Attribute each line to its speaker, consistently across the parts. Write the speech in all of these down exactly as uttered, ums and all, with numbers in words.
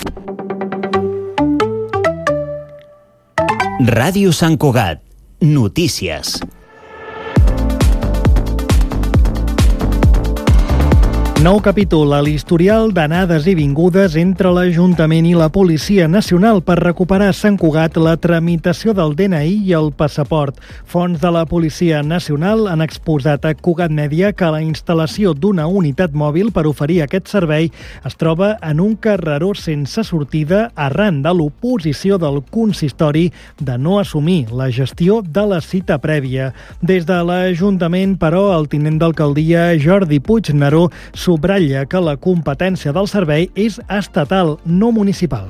Speaker 1: Ràdio Sant Cugat. Notícies.
Speaker 2: Nou capítol a l'historial d'anades i vingudes entre l'Ajuntament i la Policia Nacional per recuperar a Sant Cugat la tramitació del D N I i el passaport. Fonts de la Policia Nacional han exposat a Cugat Mèdia que la instal·lació d'una unitat mòbil per oferir aquest servei es troba en un carreró sense sortida arran de l'oposició del consistori de no assumir la gestió de la cita prèvia. Des de l'Ajuntament, però, el tinent d'alcaldia Jordi Puigneró subratlla que la competència del servei és estatal, no municipal.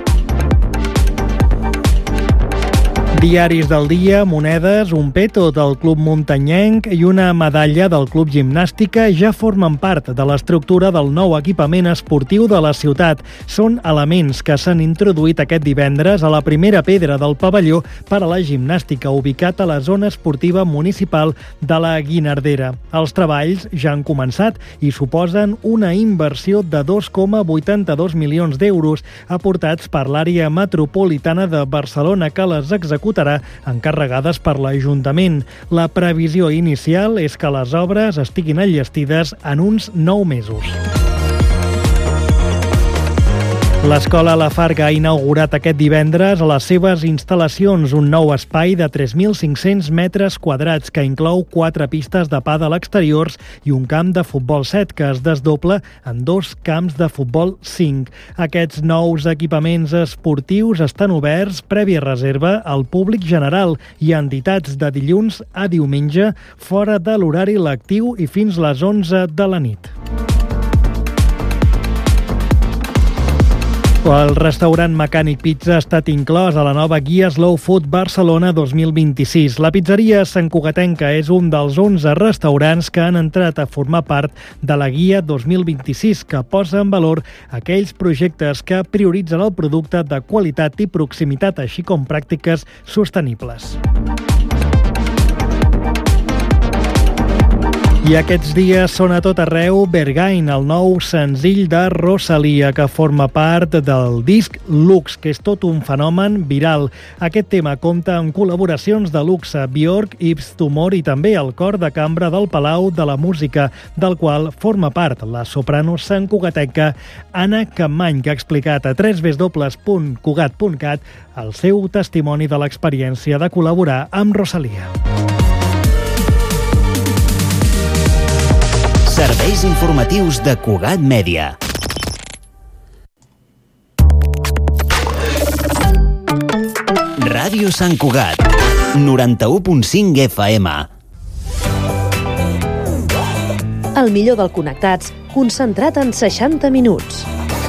Speaker 2: Diaris del dia, monedes, un peto del Club Muntanyenc i una medalla del Club Gimnàstica ja formen part de l'estructura del nou equipament esportiu de la ciutat. Són elements que s'han introduït aquest divendres a la primera pedra del pavelló per a la gimnàstica, ubicat a la zona esportiva municipal de la Guinardera. Els treballs ja han començat i suposen una inversió de dos coma vuitanta-dos milions d'euros aportats per l'àrea metropolitana de Barcelona, que les executarà encarregades per l'Ajuntament. La previsió inicial és que les obres estiguin enllestides en uns nou mesos. L'Escola La Farga ha inaugurat aquest divendres a les seves instal·lacions un nou espai de tres mil cinc-cents metres quadrats que inclou quatre pistes de pàdel exteriors i un camp de futbol set que es desdobla en dos camps de futbol cinc. Aquests nous equipaments esportius estan oberts prèvia reserva al públic general i a entitats de dilluns a diumenge fora de l'horari lectiu i fins les onze de la nit. El restaurant Mecànic Pizza ha estat inclòs a la nova guia Slow Food Barcelona dos mil vint-i-sis. La pizzeria santcugatenca és un dels onze restaurants que han entrat a formar part de la guia dos mil vint-i-sis, que posa en valor aquells projectes que prioritzen el producte de qualitat i proximitat, així com pràctiques sostenibles. I aquests dies sona a tot arreu Bergain, el nou senzill de Rosalia, que forma part del disc Lux, que és tot un fenomen viral. Aquest tema compta amb col·laboracions de luxe, Björk, Yves Tumor i també el cor de cambra del Palau de la Música, del qual forma part la soprano santcugatenca Anna Campmany, que ha explicat a w w w punt cugat punt cat el seu testimoni de l'experiència de col·laborar amb Rosalia.
Speaker 1: Serveis informatius de Cugat Mèdia. Ràdio Sant Cugat, noranta-u punt cinc F M.
Speaker 3: El millor del Connectats, concentrat en seixanta minuts.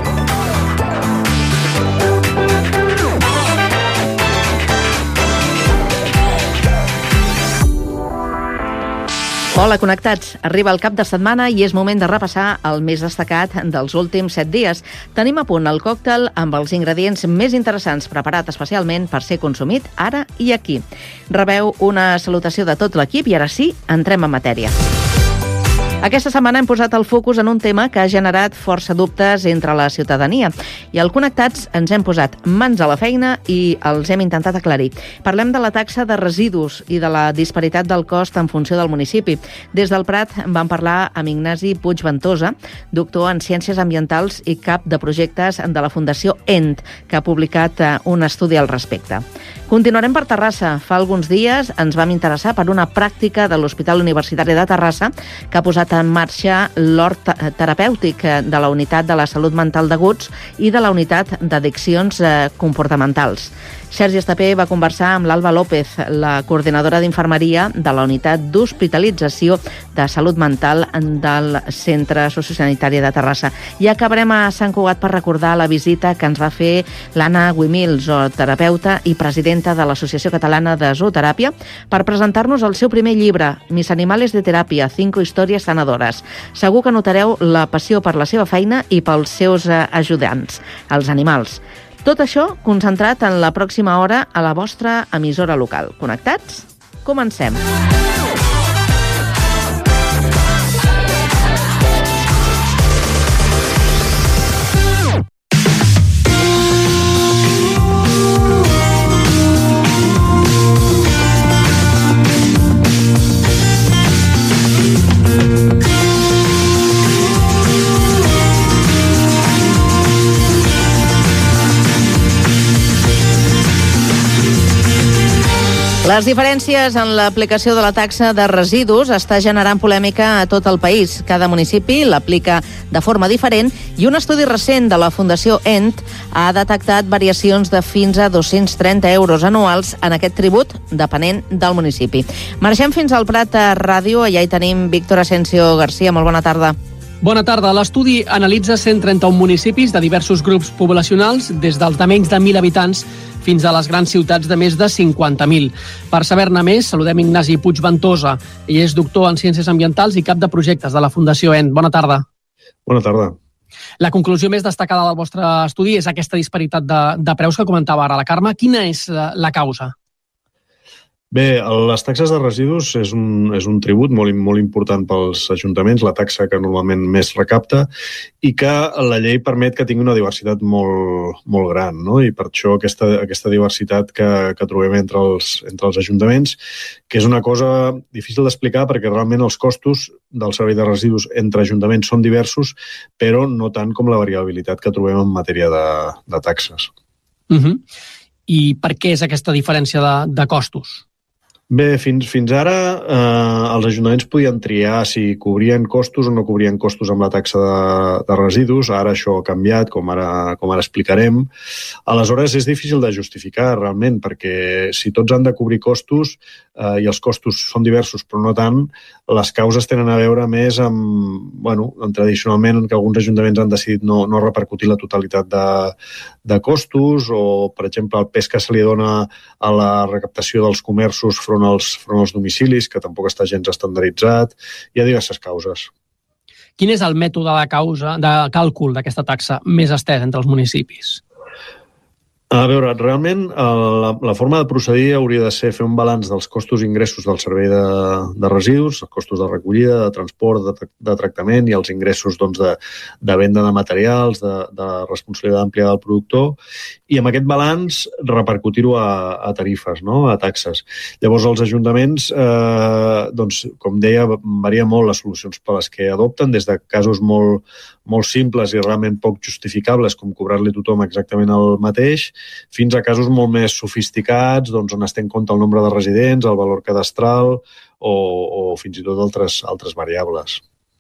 Speaker 3: Hola, connectats. Arriba el cap de setmana i és moment de repassar el més destacat dels últims set dies. Tenim a punt el còctel amb els ingredients més interessants preparat especialment per ser consumit ara i aquí. Rebeu una salutació de tot l'equip i ara sí, entrem en matèria. Aquesta setmana hem posat el focus en un tema que ha generat força dubtes entre la ciutadania i al Connectats ens hem posat mans a la feina i els hem intentat aclarir. Parlem de la taxa de residus i de la disparitat del cost en funció del municipi. Des del Prat vam parlar amb Ignasi Puig Ventosa, doctor en Ciències Ambientals i cap de projectes de la Fundació E N T, que ha publicat un estudi al respecte. Continuarem per Terrassa. Fa alguns dies ens vam interessar per una pràctica de l'Hospital Universitari de Terrassa que ha posat en marxa l'hort terapèutic de la Unitat de la Salut Mental d'Aguts i de la Unitat d'Addiccions Comportamentals. Sergi Estapé va conversar amb l'Alba López, la coordinadora d'infermeria de la Unitat d'Hospitalització de Salut Mental del Centre Sociosanitari de Terrassa. I acabarem a Sant Cugat per recordar la visita que ens va fer l'Anna Guimil, zooterapeuta i presidenta de l'Associació Catalana de Zooteràpia, per presentar-nos el seu primer llibre, Mis animales de teràpia, cinco històries sanadores. Segur que notareu la passió per la seva feina i pels seus ajudants, els animals. Tot això concentrat en la pròxima hora a la vostra emissora local. Connectats? Comencem. Les diferències en l'aplicació de la taxa de residus està generant polèmica a tot el país. Cada municipi l'aplica de forma diferent i un estudi recent de la Fundació E N T ha detectat variacions de fins a dos-cents trenta euros anuals en aquest tribut, depenent del municipi. Marxem fins al Prat a Ràdio, allà hi tenim Víctor Asensio García. Molt bona tarda.
Speaker 4: Bona tarda. L'estudi analitza cent trenta-un municipis de diversos grups poblacionals, des dels de menys de mil habitants fins a les grans ciutats de més de cinquanta mil. Per saber-ne més, saludem Ignasi Puigventosa. Ell és doctor en Ciències Ambientals i cap de projectes de la Fundació E N T. Bona tarda.
Speaker 5: Bona tarda.
Speaker 4: La conclusió més destacada del vostre estudi és aquesta disparitat de, de preus que comentava ara la Carme. Quina és la, la causa?
Speaker 5: Bé, les taxes de residus és un, és un tribut molt, molt important pels ajuntaments, la taxa que normalment més recapta, i que la llei permet que tingui una diversitat molt, molt gran, no? I per això aquesta, aquesta diversitat que, que trobem entre els, entre els ajuntaments, que és una cosa difícil d'explicar perquè realment els costos del servei de residus entre ajuntaments són diversos, però no tant com la variabilitat que trobem en matèria de, de taxes.
Speaker 4: Uh-huh. I per què és aquesta diferència de, de costos?
Speaker 5: Bé, fins, fins ara eh, els ajuntaments podien triar si cobrien costos o no cobrien costos amb la taxa de, de residus. Ara això ha canviat, com ara, com ara explicarem. Aleshores, és difícil de justificar realment, perquè si tots han de cobrir costos eh, i els costos són diversos però no tant, les causes tenen a veure més amb, bueno, tradicionalment que alguns ajuntaments han decidit no, no repercutir la totalitat de, de costos, o, per exemple, el pes que se li dona a la recaptació dels comerços front als, front als domicilis, que tampoc està gens estandarditzat. Hi ha diverses causes.
Speaker 4: Quin és el mètode de causa de càlcul d'aquesta taxa més estès entre els municipis?
Speaker 5: A veure, realment la, la forma de procedir hauria de ser fer un balanç dels costos i ingressos del servei de, de residus, els costos de recollida, de transport, de, de tractament i els ingressos doncs, de, de venda de materials, de, de responsabilitat àmplia del productor, i amb aquest balanç repercutir-ho a, a tarifes, no? A taxes. Llavors els ajuntaments, eh, doncs, com deia, varia molt les solucions per les que adopten, des de casos molt, molt simples i realment poc justificables, com cobrar-li a tothom exactament el mateix, fins a casos molt més sofisticats, doncs, on es té en compte el nombre de residents, el valor cadastral o, o fins i tot altres, altres variables.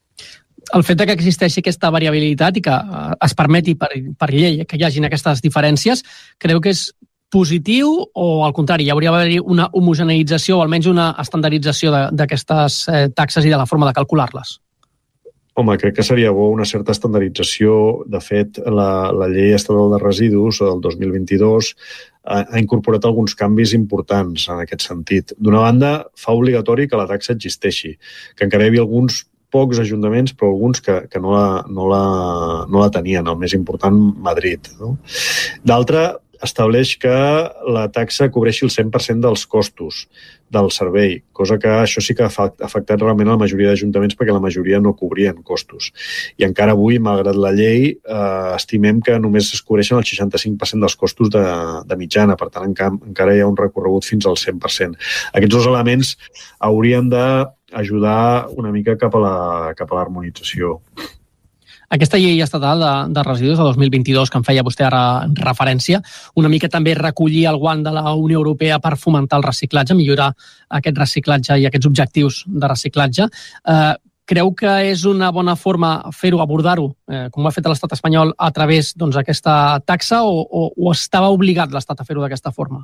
Speaker 4: El fet que existeixi aquesta variabilitat i que es permeti per, per llei que hi hagin aquestes diferències, creu que és positiu o, al contrari, hi hauria d'haver una homogeneïtzació o almenys una estandardització d'aquestes eh, taxes i de la forma de calcular-les?
Speaker 5: Home, crec que seria bo una certa estandardització. De fet, la, la llei estatal de residus del dos mil vint-i-dos ha, ha incorporat alguns canvis importants en aquest sentit. D'una banda, fa obligatori que la taxa existeixi, que encara hi havia alguns pocs ajuntaments, però alguns que, que no, la, no, la, no la tenien, el més important, Madrid, no? D'altra, estableix que la taxa cobreixi el cent per cent dels costos del servei, cosa que això sí que ha afectat realment a la majoria d'ajuntaments perquè la majoria no cobrien costos. I encara avui, malgrat la llei, eh, estimem que només es cobreixen el seixanta-cinc per cent dels costos de, de mitjana, per tant encara, encara hi ha un recorregut fins al cent per cent. Aquests dos elements haurien d'ajudar una mica cap a la, cap a l'harmonització.
Speaker 4: Aquesta llei estatal de, de residus de dos mil vint-i-dos, que en feia vostè ara referència, una mica també recollir el guant de la Unió Europea per fomentar el reciclatge, millorar aquest reciclatge i aquests objectius de reciclatge. Eh, creu que és una bona forma fer-ho, abordar-ho, eh, com ho ha fet l'estat espanyol, a través doncs, d'aquesta taxa, o, o, o estava obligat l'estat a fer-ho d'aquesta forma?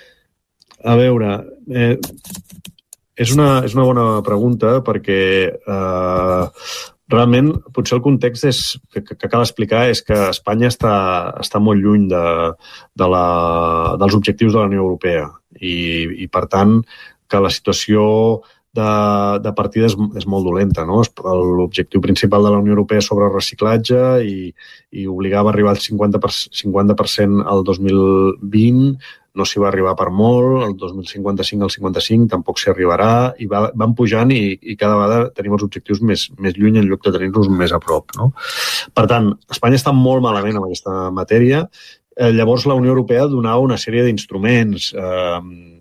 Speaker 5: A veure, eh, és, una, és una bona pregunta perquè eh, realment, potser el context és, que, que cal explicar és que Espanya està, està molt lluny de, de la, dels objectius de la Unió Europea i, i per tant, que la situació de, de partida és, és molt dolenta, no? L'objectiu principal de la Unió Europea és sobre reciclatge i, i obligava a arribar al cinquanta per cent al dos mil vint, no s'hi va arribar per molt, el dos mil cinquanta-cinc al cinquanta-cinc tampoc s'hi arribarà, i va, van pujant i, i cada vegada tenim els objectius més, més lluny en lloc de tenir-los més a prop, no? Per tant, Espanya està molt malament en aquesta matèria. Eh, llavors, la Unió Europea donava una sèrie d'instruments, eh,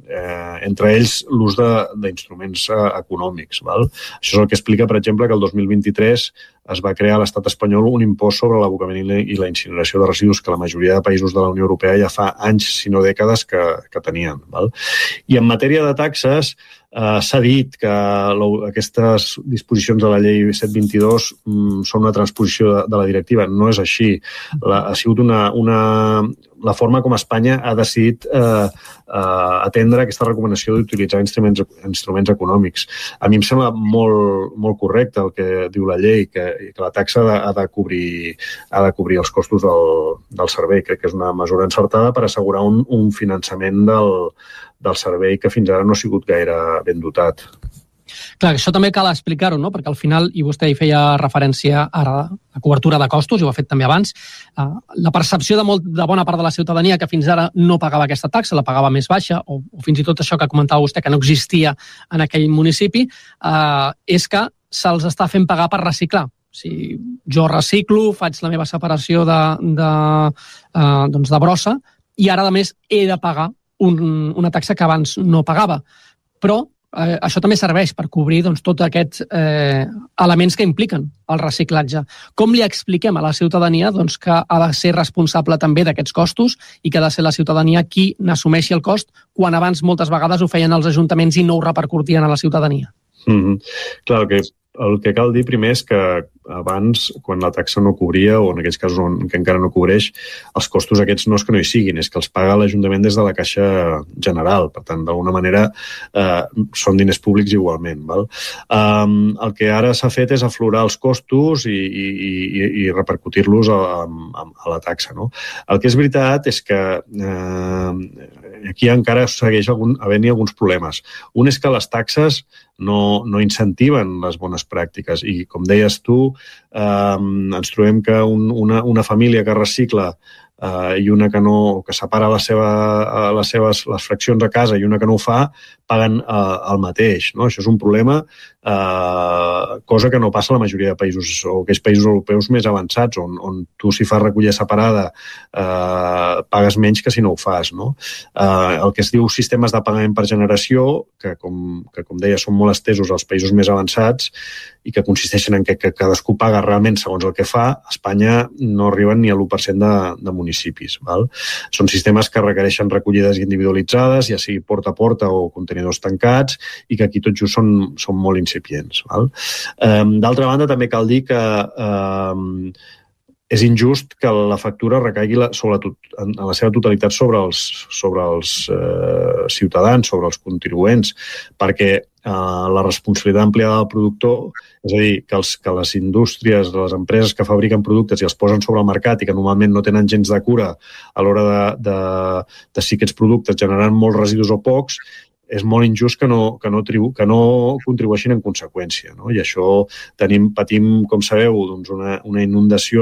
Speaker 5: eh, entre ells l'ús d'instruments eh, econòmics. Val? Això és el que explica, per exemple, que el dos mil vint-i-tres es va crear a l'estat espanyol un impost sobre l'abocament i la incineració de residus que la majoria de països de la Unió Europea ja fa anys, si no dècades, que, que tenien. Val? I en matèria de taxes, eh, s'ha dit que aquestes disposicions de la llei set vint-i-dos mm, són una transposició de, de la directiva. No és així. La, ha sigut una, una, la forma com Espanya ha decidit eh, eh, atendre aquesta recomanació d'utilitzar instruments, instruments econòmics. A mi em sembla molt, molt correcte el que diu la llei, que, que la taxa ha de, ha de, cobrir, ha de cobrir els costos del, del servei. Crec que és una mesura encertada per assegurar un, un finançament del, del servei que fins ara no ha sigut gaire ben dotat.
Speaker 4: Clar, això també cal explicar-ho, no? Perquè al final, i vostè hi feia referència a la cobertura de costos, i ho ha fet també abans, eh, la percepció de, molt, de bona part de la ciutadania que fins ara no pagava aquesta taxa, la pagava més baixa, o, o fins i tot això que comentava vostè, que no existia en aquell municipi, eh, és que se'ls està fent pagar per reciclar. O sigui, jo reciclo, faig la meva separació de, de, eh, doncs de brossa, i ara, a més, he de pagar un, una taxa que abans no pagava. Però Eh, això també serveix per cobrir doncs, tots aquests eh, elements que impliquen el reciclatge. Com li expliquem a la ciutadania doncs, que ha de ser responsable també d'aquests costos i que ha de ser la ciutadania qui n'assumeixi el cost, quan abans moltes vegades ho feien els ajuntaments i no ho repercutien a la ciutadania?
Speaker 5: Mm-hmm. Clar, que el que cal dir primer és que abans, quan la taxa no cobria, o en aquells casos on, que encara no cobreix, els costos aquests no és que no hi siguin, és que els paga l'Ajuntament des de la Caixa General. Per tant, d'alguna manera, eh, són diners públics igualment. Val? Um, el que ara s'ha fet és aflorar els costos i, i, i, i repercutir-los a, a, a la taxa. No? El que és veritat és que eh, aquí encara segueix algun, havent-hi alguns problemes. Un és que les taxes no, no incentiven les bones pràctiques i, com deies tu, eh, ens trobem que un, una, una família que recicla eh, i una que no, que separa la seva, les seves les fraccions a casa i una que no ho fa, paguen eh, el mateix. No? Això és un problema, eh, cosa que no passa a la majoria de països o aquells països europeus més avançats, on, on tu si fas recollida separada eh, pagues menys que si no ho fas. No? Eh, el que es diu sistemes de pagament per generació, que com, que com deia són molt estesos als països més avançats i que consisteixen en que, que cadascú paga realment segons el que fa, a Espanya no arriben ni a l'u per cent de, de municipis. Val? Són sistemes que requereixen recollides individualitzades, ja sigui porta a porta o contenidors tancats, i que aquí tot just són, són molt incipients. Val? Eh, d'altra banda, també cal dir que eh, és injust que la factura recaigui la, sobre la, en la seva totalitat sobre els, sobre els eh, ciutadans, sobre els contribuents, perquè eh, la responsabilitat ampliada del productor, és a dir, que, els, que les indústries, les empreses que fabriquen productes i els posen sobre el mercat i que normalment no tenen gens de cura a l'hora de, de, de si aquests productes generaran molts residus o pocs, és molt injust que no, que no, tribu, que no contribueixin en conseqüència. No? I això tenim, patim, com sabeu, doncs una, una inundació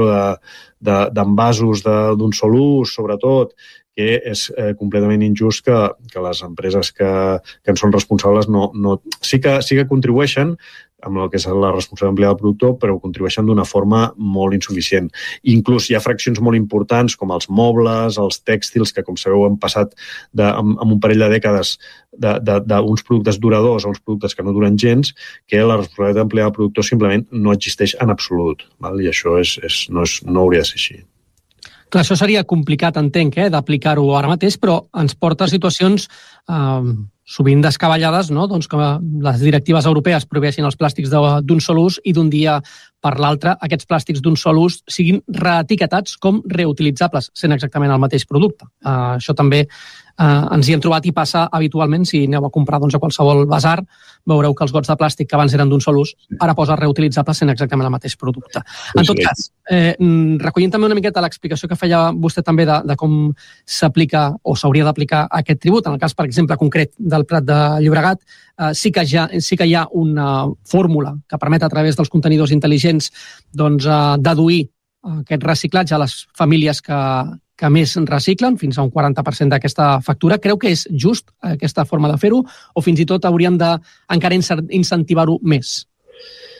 Speaker 5: d'envasos de, de, d'un sol ús, sobretot, que és eh, completament injust que, que les empreses que, que en són responsables no, no, sí, que, sí que contribueixen amb el que és la responsabilitat ampliada del productor, però contribueixen d'una forma molt insuficient. Inclús hi ha fraccions molt importants com els mobles, els tèxtils, que com sabeu han passat de, amb, amb un parell de dècades d'uns productes duradors a uns productes que no duren gens, que la responsabilitat ampliada del productor simplement no existeix en absolut. Val? I això és, és, no, és, no hauria de ser així.
Speaker 4: Clar, això seria complicat, entenc, eh, d'aplicar-ho ara mateix, però ens porta a situacions eh, sovint descabellades, no? Doncs que les directives europees prohibeixin els plàstics d'un sol ús i d'un dia per l'altre aquests plàstics d'un sol ús siguin reetiquetats com reutilitzables, sent exactament el mateix producte. Uh, això també uh, ens hi hem trobat i passa habitualment. Si aneu a comprar doncs, a qualsevol basar, veureu que els gots de plàstic que abans eren d'un sol ús ara posa reutilitzables sent exactament el mateix producte. En tot cas, eh, recollint també una miqueta l'explicació que feia vostè també de, de com s'aplica o s'hauria d'aplicar aquest tribut, en el cas, per exemple, concret del Prat de Llobregat, eh, sí, que ja, sí que hi ha una fórmula que permet a través dels contenidors intel·ligents doncs, eh, deduir aquest reciclatge a les famílies que, que més reciclen, fins a un quaranta per cent d'aquesta factura. Creu que és just aquesta forma de fer-ho o fins i tot hauríem d'encara incentivar-ho més?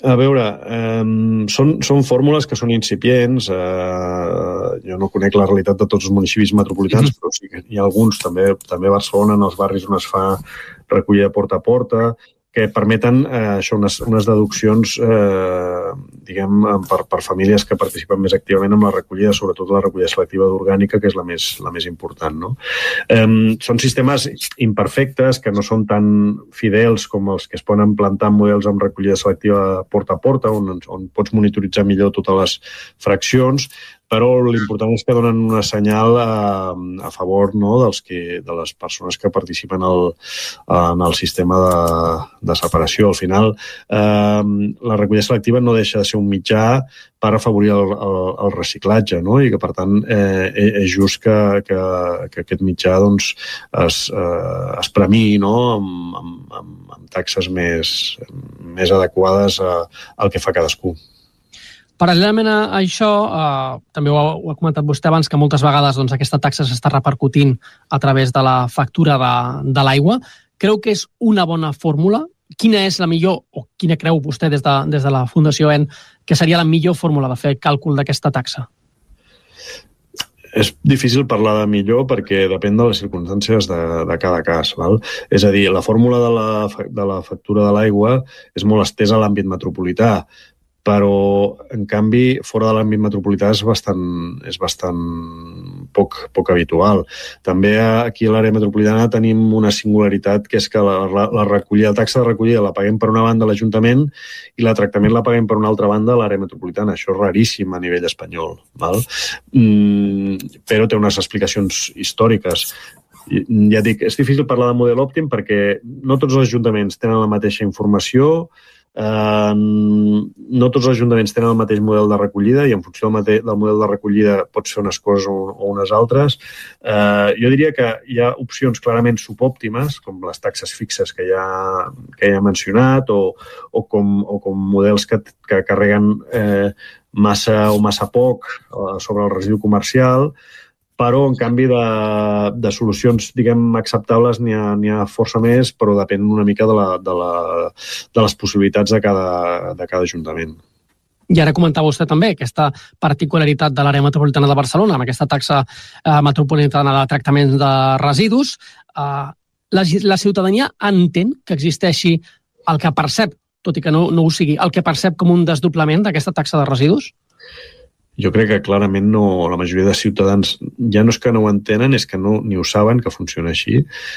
Speaker 5: A veure, eh, són, són fórmules que són incipients. Eh, jo no conec la realitat de tots els municipis metropolitans, mm-hmm. però sí que hi ha alguns, també, també a Barcelona, en els barris on es fa recollida porta a porta, que permeten eh, això, unes, unes deduccions eh, diguem, per, per famílies que participen més activament en la recollida, sobretot la recollida selectiva d'orgànica, que és la més, la més important. No? Eh, són sistemes imperfectes, que no són tan fidels com els que es poden plantar en models amb recollida selectiva porta a porta, on, on pots monitoritzar millor totes les fraccions, però l'important és que donen una senyal a, a favor, no, dels que, de les persones que participen al, en el sistema de, de separació. Al final, eh, la recollida selectiva no deixa de ser un mitjà per afavorir el, el, el reciclatge, no? I que, per tant, eh, és just que, que, que aquest mitjà doncs, es, eh, es premiï, no? amb, amb, amb, amb taxes més, més adequades a, al que fa cadascú.
Speaker 4: Paral·lelament a això, eh, també ho ha, ho ha comentat vostè abans, que moltes vegades doncs, aquesta taxa s'està repercutint a través de la factura de, de l'aigua. Creu que és una bona fórmula? Quina és la millor, o quina creu vostè des de, des de la Fundació E N, que seria la millor fórmula de fer càlcul d'aquesta taxa?
Speaker 5: És difícil parlar de millor perquè depèn de les circumstàncies de, de cada cas. Val? És a dir, la fórmula de la, de la factura de l'aigua és molt estesa a l'àmbit metropolità, però, en canvi, fora de l'àmbit metropolità és bastant, és bastant poc, poc habitual. També aquí a l'àrea metropolitana tenim una singularitat, que és que la, la, la recollida, la taxa de recollida la paguem per una banda a l'Ajuntament i la tractament la paguem per una altra banda a l'àrea metropolitana. Això és raríssim a nivell espanyol. Val? Mm, però té unes explicacions històriques. Ja dic, és difícil parlar de model òptim perquè no tots els ajuntaments tenen la mateixa informació, Uh, no tots els ajuntaments tenen el mateix model de recollida i en funció del, mate- del model de recollida pot ser unes coses o, o unes altres. Uh, jo diria que hi ha opcions clarament subòptimes, com les taxes fixes que ja, que ja he mencionat, o, o, com, o com models que, que carreguen eh, massa o massa poc uh, sobre el residu comercial, però, en canvi, de, de solucions, diguem, acceptables n'hi ha, n'hi ha força més, però depèn una mica de, la, de, la, de les possibilitats de cada, de cada ajuntament.
Speaker 4: I ara comentava vostè també aquesta particularitat de l'àrea metropolitana de Barcelona, amb aquesta taxa eh, metropolitana de tractaments de residus. Eh, la, la ciutadania entén que existeixi el que percep, tot i que no, no ho sigui, el que percep com un desdoblament d'aquesta taxa de residus?
Speaker 5: Jo crec que clarament no, la majoria de ciutadans ja no és que no ho entenen, és que no, ni ho saben que funciona així.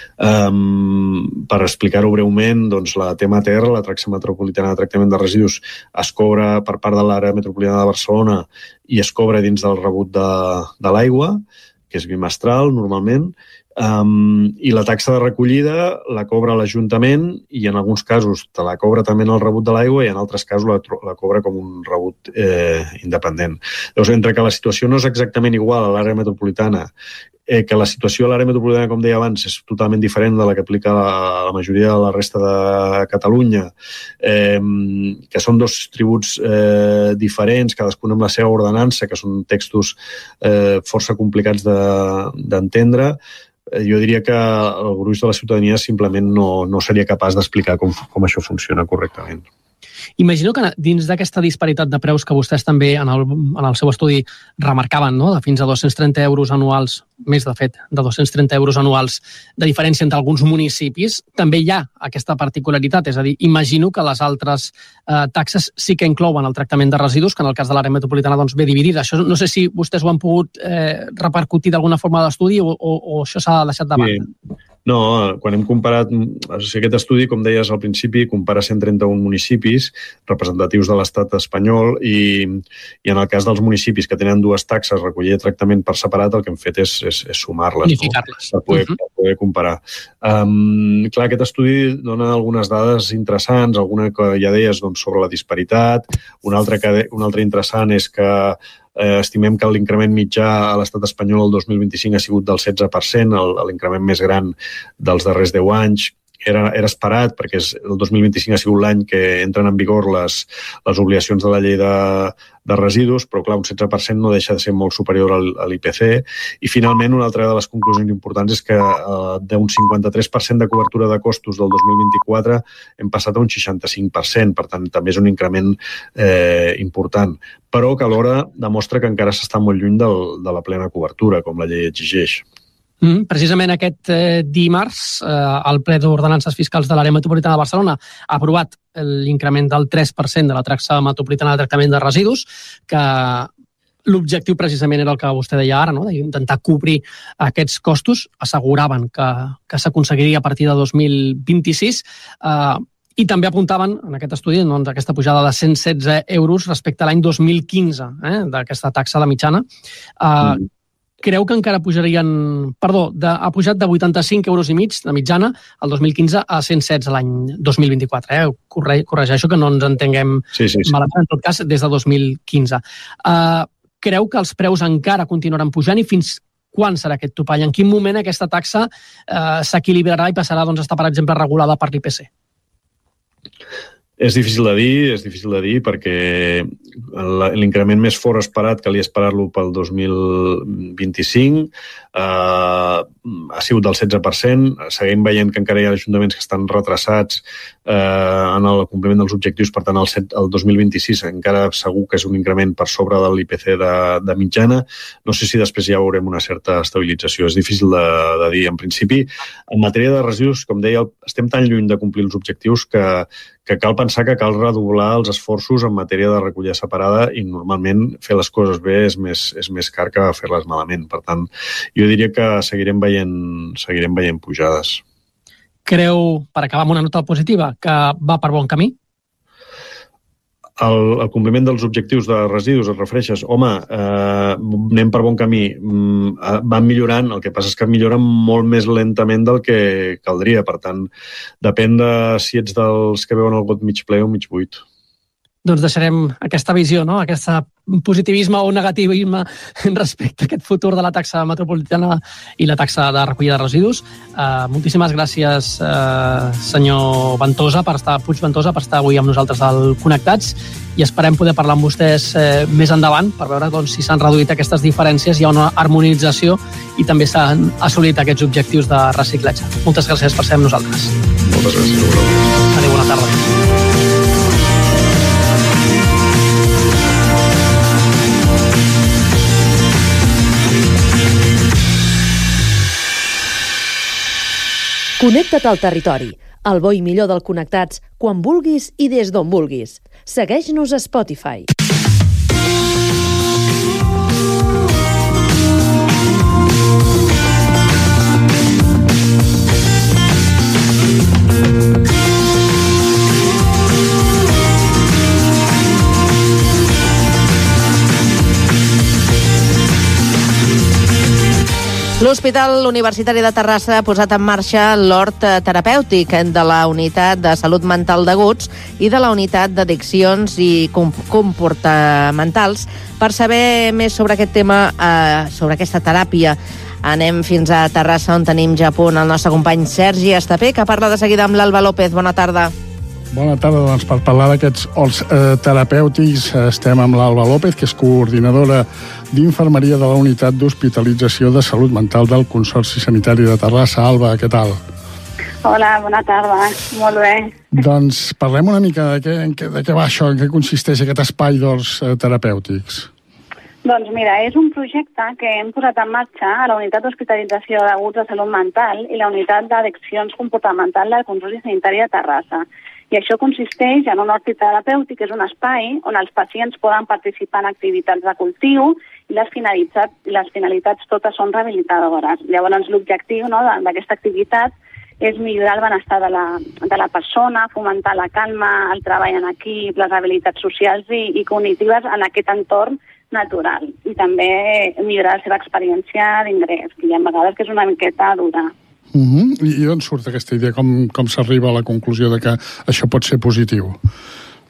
Speaker 5: Um, per explicar-ho breument, doncs la T M T R, la taxa metropolitana de tractament de residus, es cobra per part de l'àrea metropolitana de Barcelona i es cobra dins del rebut de, de l'aigua, que és bimestral normalment, Um, i la taxa de recollida la cobra l'Ajuntament i en alguns casos te la cobra també en el rebut de l'aigua i en altres casos la, la cobra com un rebut eh, independent. Llavors, entre que la situació no és exactament igual a l'àrea metropolitana, eh, que la situació a l'àrea metropolitana, com deia abans, és totalment diferent de la que aplica la, la majoria de la resta de Catalunya, eh, que són dos tributs eh, diferents, cadascun amb la seva ordenança, que són textos eh, força complicats de, d'entendre, jo diria que el gruix de la ciutadania simplement no, no seria capaç d'explicar com, com això funciona correctament.
Speaker 4: Imagino que dins d'aquesta disparitat de preus que vostès també en el, en el seu estudi remarcaven, no? De fins a dos-cents trenta euros anuals, més de fet, de dos-cents trenta euros anuals de diferència entre alguns municipis, també hi ha aquesta particularitat, és a dir, imagino que les altres eh, taxes sí que inclouen el tractament de residus, que en el cas de l'àrea metropolitana doncs, ve dividida. Això no sé si vostès ho han pogut eh, repercutir d'alguna forma a l'estudi o, o, o això s'ha deixat de banda.
Speaker 5: Sí. No, quan hem comparat, o sigui, aquest estudi, com deies al principi, compara cent trenta-un municipis representatius de l'estat espanyol i, i en el cas dels municipis que tenen dues taxes, recollida i tractament per separat, el que hem fet és, és, és sumar-les, no? per, poder, uh-huh. per poder comparar. Um, clar, aquest estudi dona algunes dades interessants, alguna que ja deies doncs, sobre la disparitat, una altra, que, una altra interessant és que Eh, estimem que l'increment mitjà a l'estat espanyol el dos mil vint-i-cinc ha sigut del setze per cent, el, l'increment més gran dels darrers deu anys. era, era esperat, perquè és, el dos mil vint-i-cinc ha sigut l'any que entren en vigor les, les obligacions de la llei de, de residus, però clar, un setze per cent no deixa de ser molt superior al, a l'I P C. I finalment, una altra de les conclusions importants és que eh, d'un cinquanta-tres per cent de cobertura de costos del dos mil vint-i-quatre hem passat a un seixanta-cinc per cent, per tant, també és un increment eh, important, però que alhora demostra que encara s'està molt lluny del, de la plena cobertura, com la llei exigeix.
Speaker 4: Mm, precisament aquest eh, dimarts, eh, el ple d'ordenances fiscals de l'àrea metropolitana de Barcelona ha aprovat l'increment del tres per cent de la taxa metropolitana de tractament de residus, que l'objectiu precisament era el que vostè deia ara, no? D'intentar cobrir aquests costos. Asseguraven que, que s'aconseguiria a partir de dos mil vint-i-sis, eh, i també apuntaven en aquest estudi doncs, aquesta pujada de cent setze euros respecte a l'any dos mil quinze, eh, d'aquesta taxa de mitjana. Eh, mm. Creu que encara pujarien... Perdó, de, ha pujat de vuitanta-cinc euros i mig de mitjana el dos mil quinze a cent setze l'any dos mil vint-i-quatre. Eh? Corre, corregeixo que no ens entenguem sí, sí, sí. malament, en tot cas, des de dos mil quinze. Uh, creu que els preus encara continuaran pujant i fins quan serà aquest topall? En quin moment aquesta taxa uh, s'equilibrarà i passarà doncs, a estar, per exemple, regulada per l'I P C?
Speaker 5: És difícil de dir, és difícil de dir perquè l'increment més fort esperat, calia esperar-lo pel dos mil vint-i-cinc, eh, ha sigut del setze per cent. Seguim veient que encara hi ha ajuntaments que estan retrasats eh, en el compliment dels objectius, per tant el, set, el dos mil vint-i-sis encara segur que és un increment per sobre de l'I P C de, de mitjana. No sé si després ja veurem una certa estabilització, és difícil de, de dir. En principi, en matèria de residus, com deia, estem tan lluny de complir els objectius que que cal pensar que cal redoblar els esforços en matèria de recollida separada i normalment fer les coses bé és més, és més car que fer-les malament. Per tant, jo diria que seguirem veient, seguirem veient pujades.
Speaker 4: Creu, per acabar amb una nota positiva, que va per bon camí?
Speaker 5: El, el compliment dels objectius de residus, et refereixes? Home, eh, anem per bon camí. Mm, van millorant, el que passa és que milloren molt més lentament del que caldria. Per tant, depèn de si ets dels que veuen el got mig ple o mig buit.
Speaker 4: Doncs deixarem aquesta visió, no? Aquest positivisme o negativisme respecte a aquest futur de la taxa metropolitana i la taxa de recollida de residus. Uh, moltíssimes gràcies, uh, senyor Ventosa, per estar, Puig Ventosa, per estar avui amb nosaltres al Connectats, i esperem poder parlar amb vostès uh, més endavant per veure doncs, si s'han reduït aquestes diferències, hi ha una harmonització i també s'han assolit aquests objectius de reciclatge. Moltes gràcies per ser amb nosaltres.
Speaker 5: Moltes gràcies.
Speaker 4: Adéu, bona tarda.
Speaker 6: Connecta't al territori, el bo i millor del Connectats, quan vulguis i des d'on vulguis. Segueix-nos a Spotify.
Speaker 3: L'Hospital Universitari de Terrassa ha posat en marxa l'hort terapèutic de la Unitat de Salut Mental d'Aguts i de la Unitat d'Addiccions i Comportamentals. Per saber més sobre aquest tema, eh, sobre aquesta teràpia, anem fins a Terrassa, on tenim ja a punt el nostre company Sergi Estapé, que parla de seguida amb l'Alba López. Bona tarda.
Speaker 7: Bona tarda, doncs per parlar d'aquests horts eh, terapèutics estem amb l'Alba López, que és coordinadora d'infermeria de la Unitat d'Hospitalització de Salut Mental del Consorci Sanitari de Terrassa. Alba, què tal?
Speaker 8: Hola, bona tarda, molt bé.
Speaker 7: Doncs parlem una mica de què, de què va això, en què consisteix aquest espai d'horts eh, terapèutics.
Speaker 8: Doncs mira, és un projecte que hem posat en marxa a la Unitat d'Hospitalització d'Aguts de Salut Mental i la Unitat d'Addiccions Comportamentals del Consorci Sanitari de Terrassa. I això consisteix en un hort terapèutic, que és un espai on els pacients poden participar en activitats de cultiu i les finalitats, les finalitats totes són rehabilitadores. Llavors, l'objectiu, no, d'aquesta activitat és millorar el benestar de la, de la persona, fomentar la calma, el treball en equip, les habilitats socials i, i cognitives en aquest entorn natural. I també millorar la seva experiència d'ingrés, que hi ha vegades que és una miqueta dura.
Speaker 7: Uh-huh. I, I d'on surt aquesta idea? Com, com s'arriba a la conclusió de que això pot ser positiu?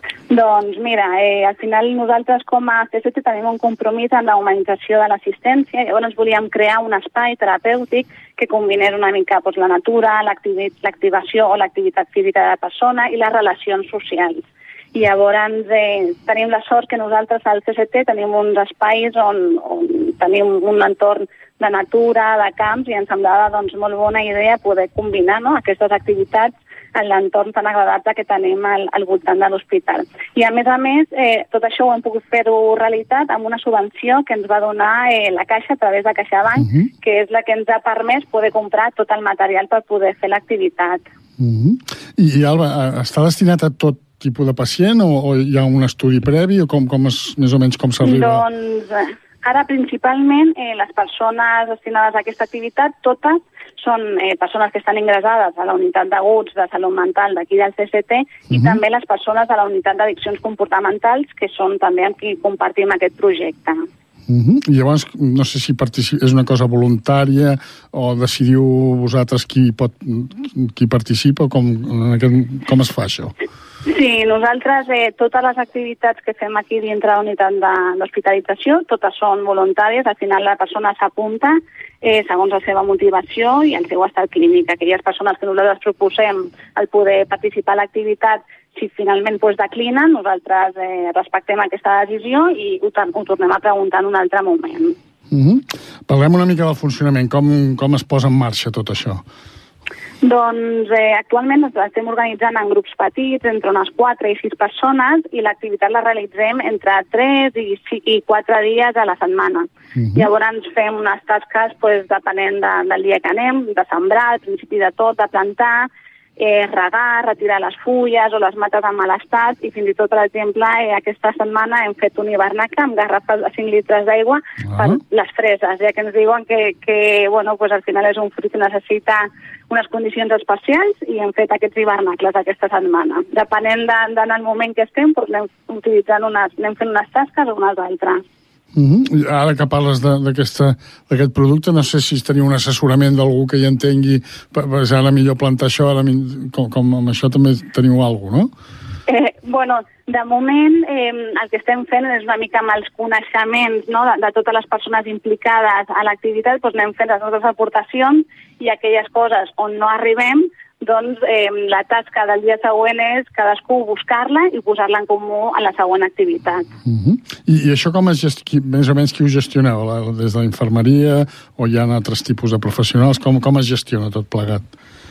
Speaker 8: Doncs mira, eh, al final nosaltres com a C S T tenim un compromís amb la humanització de l'assistència, llavors volíem crear un espai terapèutic que combinés una mica doncs, la natura, l'activació o l'activitat física de la persona i les relacions socials. I llavors eh, tenim la sort que nosaltres al C S T tenim uns espais on, on tenim un entorn de natura, de camps, i ens semblava doncs, molt bona idea poder combinar no, aquestes activitats en l'entorn tan agradable que tenim al, al voltant de l'hospital. I a més a més, eh, tot això ho hem pogut fer-ho realitat amb una subvenció que ens va donar eh, la Caixa a través de CaixaBank, uh-huh. que és la que ens ha permès poder comprar tot el material per poder fer l'activitat.
Speaker 7: Uh-huh. I, I Alba, està destinat a tot tipus de pacient o, o hi ha un estudi previ o com, com és, més o menys com s'arriba?
Speaker 8: Doncs ara principalment eh, les persones destinades a aquesta activitat, totes són eh, persones que estan ingressades a la unitat d'aguts de salut mental d'aquí del C S T i uh-huh. també les persones de la unitat d'addiccions comportamentals que són també amb qui compartim aquest projecte.
Speaker 7: Uh-huh. I llavors, no sé si és una cosa voluntària o decidiu vosaltres qui, pot, qui participa o com, com es fa això?
Speaker 8: Sí, nosaltres eh, totes les activitats que fem aquí dintre de la unitat d'hospitalització, totes són voluntàries, al final la persona s'apunta eh, segons la seva motivació i el seu estat clínic. Aquelles persones que nosaltres proposem el poder participar a l'activitat, si finalment pues, declinen, nosaltres eh, respectem aquesta decisió i ho, ho tornem a preguntar en un altre moment.
Speaker 7: Uh-huh. Parlem una mica del funcionament, com, com es posa en marxa tot això?
Speaker 8: Doncs eh, actualment ens estem organitzant en grups petits, entre unes quatre i sis persones, i l'activitat la realitzem entre tres i quatre dies a la setmana. Uh-huh. Llavors fem unes tasques pues, depenent de, del dia que anem, de sembrar, al principi de tot, de plantar, eh, regar, retirar les fulles o les mates en mal estat, i fins i tot, per exemple, eh, aquesta setmana hem fet un hivernacle amb garrafes de cinc litres d'aigua uh-huh. per les freses, ja que ens diuen que, que bueno, pues, al final és un fruit que necessita unes condicions especials i hem fet aquests hivernacles aquesta setmana. Depenent de, de el moment que estem, doncs anem utilitzant unes, anem fent unes tasques o unes altres.
Speaker 7: Uh-huh. Ara que parles d'aquest producte, no sé si teniu un assessorament d'algú que hi entengui, és ara millor plantar això, ara, com, com amb això també teniu alguna cosa, no?
Speaker 8: Eh, bueno, de moment eh, el que estem fent és una mica amb els coneixements no, de, de totes les persones implicades a l'activitat, doncs anem fent les nostres aportacions i aquelles coses on no arribem, doncs eh, la tasca del dia següent és cadascú buscar-la i posar-la en comú a la següent activitat.
Speaker 7: Uh-huh. I, I això com es gesti... més o menys qui ho gestioneu? La, des de la infermeria o hi ha altres tipus de professionals? Com, com es gestiona tot plegat?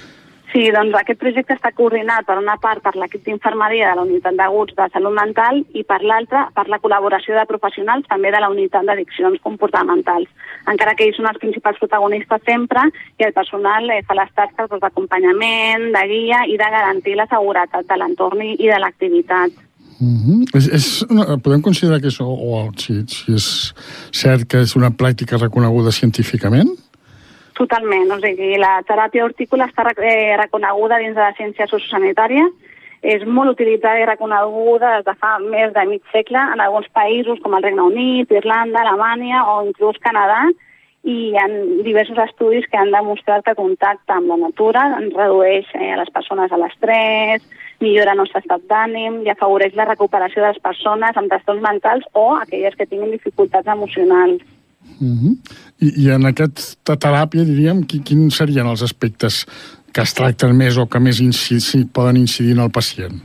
Speaker 8: Sí, doncs aquest projecte està coordinat per una part per l'equip d'infermeria de la unitat d'aguts de salut mental i per l'altra per la col·laboració de professionals també de la unitat d'addiccions comportamentals. Encara que ells són els principals protagonistes sempre i el personal eh, fa les tasques doncs, d'acompanyament, de guia i de garantir la seguretat de l'entorn i de l'activitat.
Speaker 7: Uh-huh. és, és una, podem considerar que és, o, o si, si és cert que és una pràctica reconeguda científicament?
Speaker 8: Totalment, o sigui, la teràpia hortícola està eh, reconeguda dins de la ciència sociosanitària, és molt utilitzada i reconeguda des de fa més de mig segle en alguns països com el Regne Unit, Irlanda, Alemanya o inclús Canadà, i hi ha diversos estudis que han demostrat que contacte amb la natura redueix eh, a les persones a l'estrès, millora el nostre estat d'ànim i afavoreix la recuperació de les persones amb trastorns mentals o aquelles que tinguin dificultats emocionals.
Speaker 7: Uh-huh. I, I en aquesta teràpia, diríem, quins serien els aspectes que es tracten més o que més incidi, poden incidir en el pacient?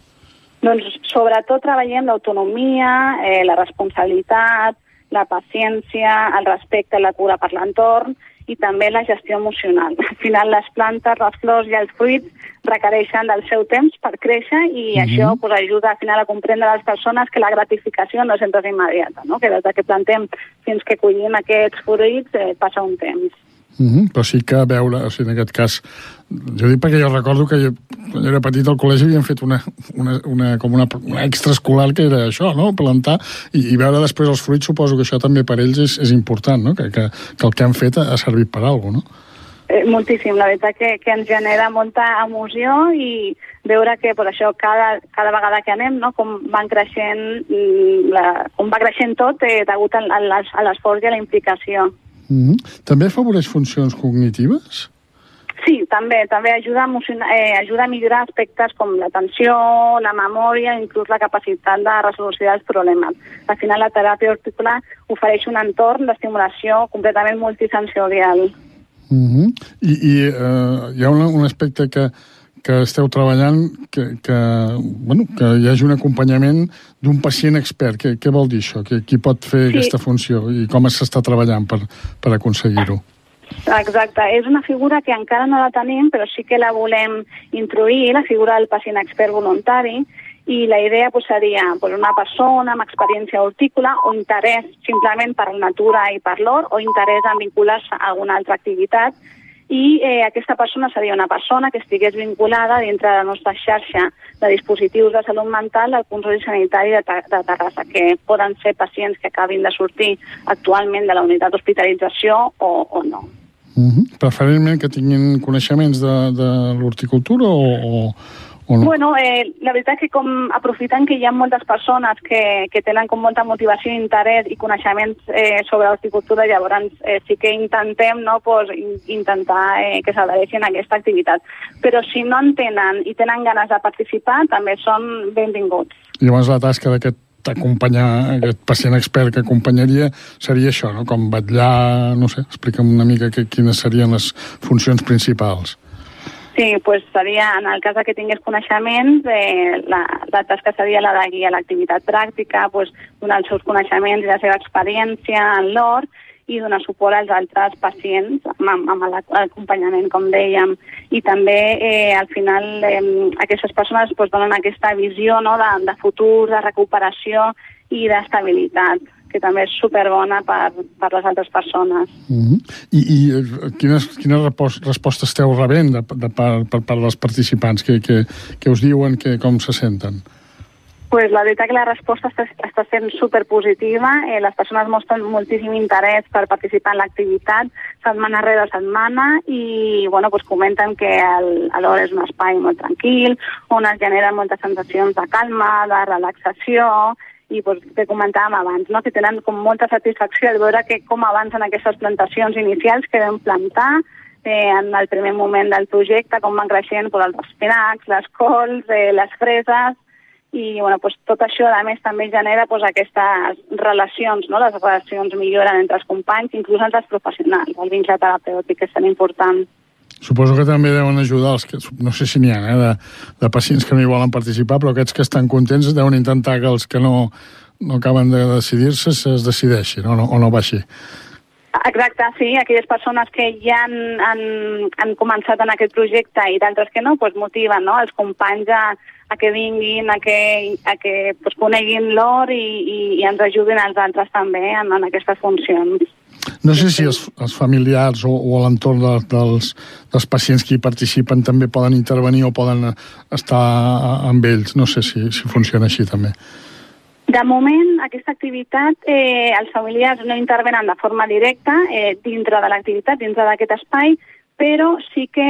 Speaker 8: Doncs sobretot treballem l'autonomia, eh, la responsabilitat, la paciència, el respecte i la cura per l'entorn i també la gestió emocional. Al final les plantes, les flors i els fruits requereixen del seu temps per créixer i uh-huh. això pues, ajuda al final a comprendre a les persones que la gratificació no sempre és immediata, no? Que des que plantem fins que collim aquests fruits eh, passa un temps.
Speaker 7: Uh-huh. Però sí que veure, o sigui, en aquest cas, jo dic perquè jo recordo que jo, quan era petit al col·legi havíem fet una, una, una, com una, una extraescolar que era això, no? Plantar i, i veure després els fruits, suposo que això també per ells és, és important, no? Que, que, que el que han fet ha, ha servit per alguna cosa, no?
Speaker 8: Eh, moltíssim, la veritat que, que ens genera molta emoció i veure que per això cada, cada vegada que anem, no? Com van creixent, la, com va creixent tot eh, degut a, a l'esforç i a la implicació.
Speaker 7: Mm-hmm. També afavoreix funcions cognitives?
Speaker 8: Sí, també, també ajuda a, eh, ajuda a millorar aspectes com l'atenció, la memòria, inclús la capacitat de resolució dels problemes. Al final, la teràpia hortícola ofereix un entorn d'estimulació completament multisensorial.
Speaker 7: Uh-huh. I, i uh, hi ha un, un aspecte que, que esteu treballant, que, que, bueno, que hi hagi un acompanyament d'un pacient expert. Què, què vol dir això? Qui, qui pot fer sí. aquesta funció i com s'està treballant per, per aconseguir-ho?
Speaker 8: Exacte, és una figura que encara no la tenim, però sí que la volem introduir, la figura del pacient expert voluntari, i la idea pues, seria pues, una persona amb experiència hortícola o interès simplement per la natura i per l'hort, o interès en vincular-se a alguna altra activitat, i eh, aquesta persona seria una persona que estigués vinculada dintre de la nostra xarxa de dispositius de salut mental del Consell Sanitari de, de Terrassa, que poden ser pacients que acabin de sortir actualment de la unitat d'hospitalització o, o no.
Speaker 7: Uh-huh. Preferentment que tinguin coneixements de, de l'horticultura o, o, o no?
Speaker 8: Bueno, eh, la veritat que com aprofitant que hi ha moltes persones que, que tenen com molta motivació, interès i coneixements eh, sobre l'horticultura, llavors eh, sí que intentem no, pues, intentar eh, que s'adhereixin a aquesta activitat. Però si no en tenen i tenen ganes de participar, també són benvinguts.
Speaker 7: Llavors la tasca d'aquest acompanyar aquest pacient expert que acompanyaria seria això, no? Com vetllar, no sé, explica'm una mica que, quines serien les funcions principals.
Speaker 8: Sí, pues seria, en el cas que tingués coneixements, eh, la, la tasca seria la de guiar l'activitat pràctica, pues, donar els seus coneixements i la seva experiència en l'hort, i donar suport als altres pacients amb, amb l'acompanyament, com dèiem. I també, eh, al final, eh, aquestes persones pues, donen aquesta visió no, de, de futur, de recuperació i d'estabilitat, que també és superbona per, per les altres persones.
Speaker 7: Uh-huh. I, i quines, quines respostes esteu rebent de, de, per, per part dels participants? Que, que, que us diuen, que, com se senten?
Speaker 8: Pues la veritat que la resposta està, està sent superpositiva. Eh, les persones mostren moltíssim interès per participar en l'activitat setmana rere setmana i bueno, pues comenten que l'hort és un espai molt tranquil, on es generen moltes sensacions de calma, de relaxació, i pues, que comentàvem abans, no? Que tenen com molta satisfacció al veure que com avancen aquestes plantacions inicials que vam plantar eh, en el primer moment del projecte, com van creixent pues, els espinacs, les cols, eh, les freses, i bueno, pues, tot això a més també genera pues, aquestes relacions, no? Les relacions milloren entre els companys, inclús entre els professionals, el vincle terapèutic és tan important.
Speaker 7: Suposo que també deuen ajudar els que, no sé si n'hi ha, eh, de, de pacients que no hi volen participar, però aquests que estan contents deuen intentar que els que no, no acaben de decidir-se es decideixin, o no, o no va així.
Speaker 8: Exacte, sí, aquelles persones que ja han, han, han començat en aquest projecte i d'altres que no, pues motiven no? Els companys a, a que vinguin, a que, a que pues, coneguin l'hort i, i, i ens ajudin els altres també en, en aquestes funcions.
Speaker 7: No sé si els, els familiars o, o l'entorn de, dels, dels pacients que hi participen també poden intervenir o poden estar amb ells, no sé si, si funciona així també.
Speaker 8: De moment, aquesta activitat, eh, els familiars no intervenen de forma directa eh, dintre de l'activitat, dintre d'aquest espai, però sí que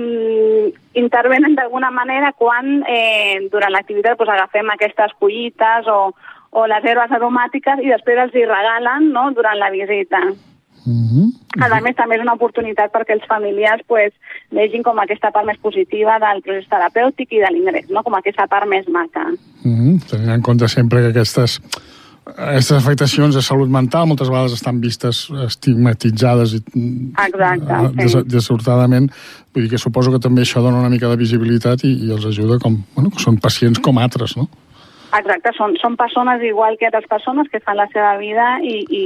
Speaker 8: eh, intervenen d'alguna manera quan eh, durant l'activitat pues, agafem aquestes collites o, o les herbes aromàtiques i després els hi regalen no, durant la visita.
Speaker 7: Uh-huh.
Speaker 8: A més, també és una oportunitat perquè els familiars pues, vegin com aquesta part més positiva del procés terapèutic i de l'ingrés, no? Com aquesta part més maca.
Speaker 7: Uh-huh. Tenint en compte sempre que aquestes, aquestes afectacions de salut mental moltes vegades estan vistes estigmatitzades i
Speaker 8: Exacte,
Speaker 7: des,
Speaker 8: sí.
Speaker 7: desortadament. Vull dir que suposo que també això dona una mica de visibilitat i, i els ajuda com, bueno, que són pacients com altres, no?
Speaker 8: Exacte, són, són persones igual que altres persones que fan la seva vida i, i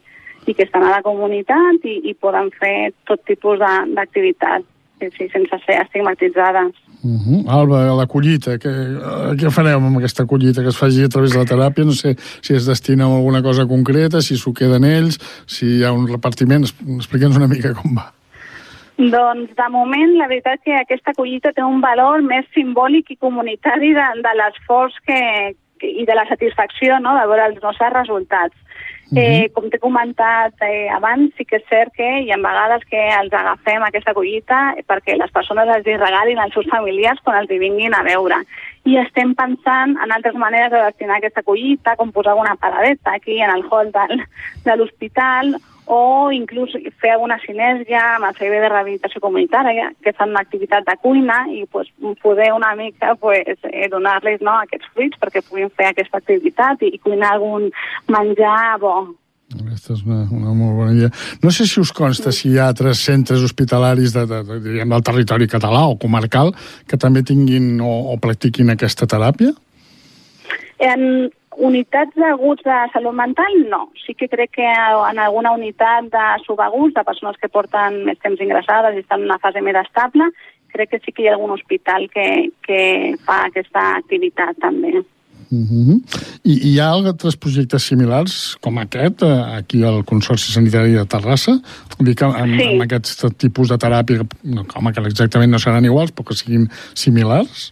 Speaker 8: i que estan a la comunitat i, i poden fer tot tipus d'activitat, sí, sense ser estigmatitzades.
Speaker 7: Uh-huh. Alba, la collita, què, què fareu amb aquesta collita que es faci a través de la teràpia? No sé si es destina a alguna cosa concreta, si s'ho queden ells, si hi ha un repartiment. Explica'ns una mica com va.
Speaker 8: Doncs, de moment, la veritat que aquesta collita té un valor més simbòlic i comunitari de, de l'esforç que, que, i de la satisfacció no? De veure els nostres resultats. Eh, com t'he comentat eh, abans, sí que és cert que hi ha vegades que els agafem aquesta collita perquè les persones els hi regalin als seus familiars quan els hi vinguin a veure. I estem pensant en altres maneres de destinar aquesta collita, com posar una paradeta aquí en el hall del, de l'hospital, o inclús fer alguna sinergia amb el servei de rehabilitació comunitària, que fan una activitat de cuina, i pues, poder una mica pues, eh, donar-los no, aquests fruits perquè puguin fer aquesta activitat i, i cuinar algun menjar bo.
Speaker 7: Aquesta és una, una molt bona idea. No sé si us consta si hi ha altres centres hospitalaris de, de, de, diguem, del territori català o comarcal que també tinguin o, o practiquin aquesta teràpia?
Speaker 8: En unitats d'aguts de salut mental, no. Sí que crec que en alguna unitat de subaguts, de persones que porten més temps ingressades i estan en una fase més estable, crec que sí que hi ha algun hospital que, que fa aquesta activitat també.
Speaker 7: Uh-huh. I hi ha altres projectes similars com aquest aquí al Consorci Sanitari de Terrassa? Vull dir que amb, sí. amb aquests tipus de teràpia, no, home, que exactament no seran iguals, però que siguin similars?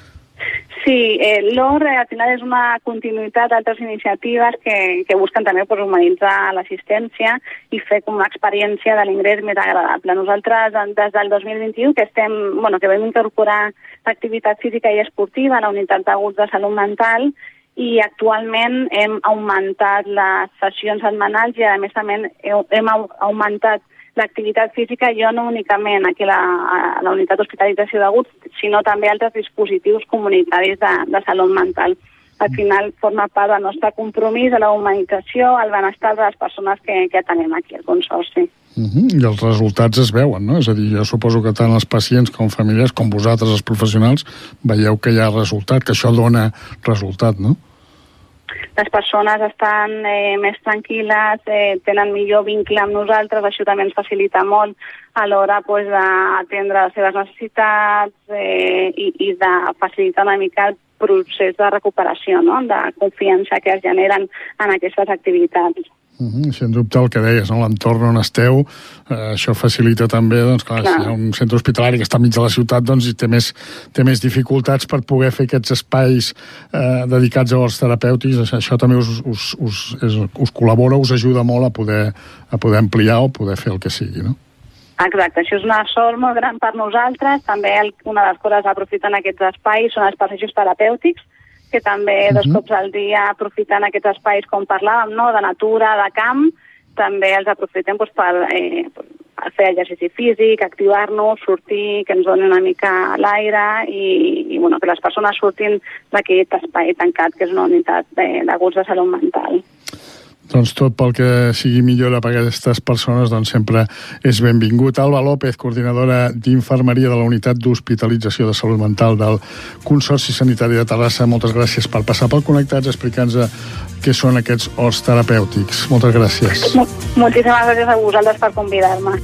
Speaker 8: Sí, eh, l'O R al final és una continuïtat d'altres iniciatives que, que busquen també pues, humanitzar l'assistència i fer com una experiència de l'ingrés més agradable. Nosaltres, des del dos mil vint-i-u, que, estem, bueno, que vam incorporar l'activitat física i esportiva a la unitat d'aguts de salut mental, i actualment hem augmentat les sessions setmanals i, a més a més, hem augmentat l'activitat física, jo no únicament aquí a la, a la unitat d'hospitalització d'aguts, sinó també altres dispositius comunitaris de, de salut mental. Al final forma part del nostre compromís a la humanització, al benestar de les persones que, que atenem aquí al Consorci.
Speaker 7: Uh-huh. I els resultats es veuen, no? És a dir, jo suposo que tant els pacients com familiars, com vosaltres, els professionals, veieu que hi ha resultat, que això dona resultat, no?
Speaker 8: Les persones estan eh, més tranquil·les, eh, tenen millor vincle amb nosaltres, això també ens facilita molt a l'hora pues, d'atendre les seves necessitats eh, i, i de facilitar una mica el procés de recuperació, no? De confiança que es generen en aquestes activitats.
Speaker 7: Uh-huh. Sin dubte el que deies, no? L'entorn on esteu, eh, això facilita també, doncs, clar, clar. Si hi ha un centre hospitalari que està enmig de la ciutat, doncs té més, té més dificultats per poder fer aquests espais eh, dedicats a horts terapèutics. Això també us, us, us, és, us col·labora, us ajuda molt a poder, a poder ampliar o poder fer el que sigui, no?
Speaker 8: Exacte, això és una sort molt gran per nosaltres. També el, una de les coses aprofiten aquests espais són els passejos terapèutics, que també dos uh-huh. cops al dia aprofitant aquests espais, com parlàvem, no? De natura, de camp, també els aprofitem doncs, per, eh, per fer exercici físic, activar-nos, sortir, que ens doni una mica l'aire i, i bueno, que les persones surtin d'aquest espai tancat, que és una unitat d'aguts de salut mental.
Speaker 7: Doncs tot pel que sigui millora per a aquestes persones doncs sempre és benvingut. Alba López, coordinadora d'infermeria de la unitat d'hospitalització de salut mental del Consorci Sanitari de Terrassa, moltes gràcies per passar pel Connectats, explicant-nos què són aquests horts terapèutics. Moltes gràcies.
Speaker 8: Moltíssimes gràcies a vosaltres per convidar-me.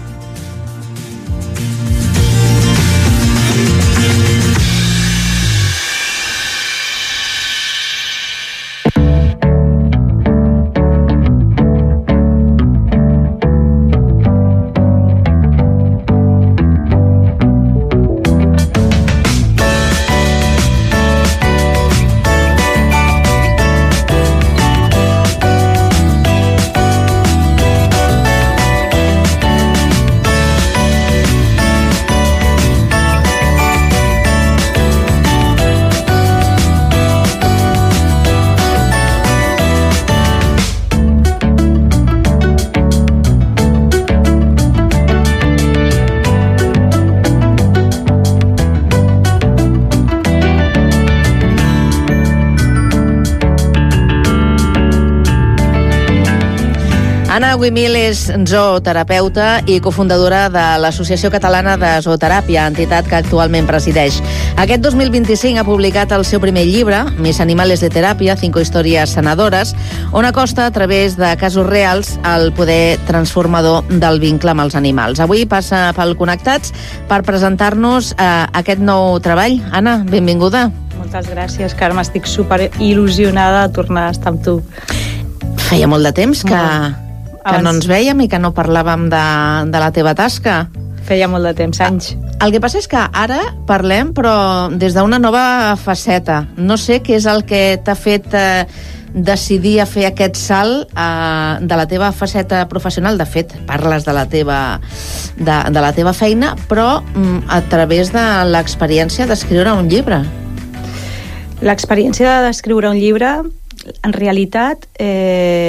Speaker 3: Anna Guimil és zooterapeuta i cofundadora de l'Associació Catalana de Zooteràpia, entitat que actualment presideix. Aquest dos mil vint-i-cinc ha publicat el seu primer llibre, Mis animales de teràpia, cinco històries sanadores, on acosta a través de casos reals el poder transformador del vincle amb els animals. Avui passa pel Connectats per presentar-nos eh, aquest nou treball. Anna, benvinguda.
Speaker 9: Moltes gràcies, Carme. Estic super il·lusionada de tornar a estar amb tu.
Speaker 3: Feia molt de temps que... Mm. que no ens vèiem i que no parlàvem de, de la teva tasca.
Speaker 9: Feia molt de temps, anys.
Speaker 3: El que passa és que ara parlem, però des d'una nova faceta. No sé què és el que t'ha fet eh, decidir a fer aquest salt eh, de la teva faceta professional. De fet, parles de la teva, de, de la teva feina, però mm, a través de l'experiència d'escriure un llibre.
Speaker 9: L'experiència d'escriure un llibre, en realitat, eh,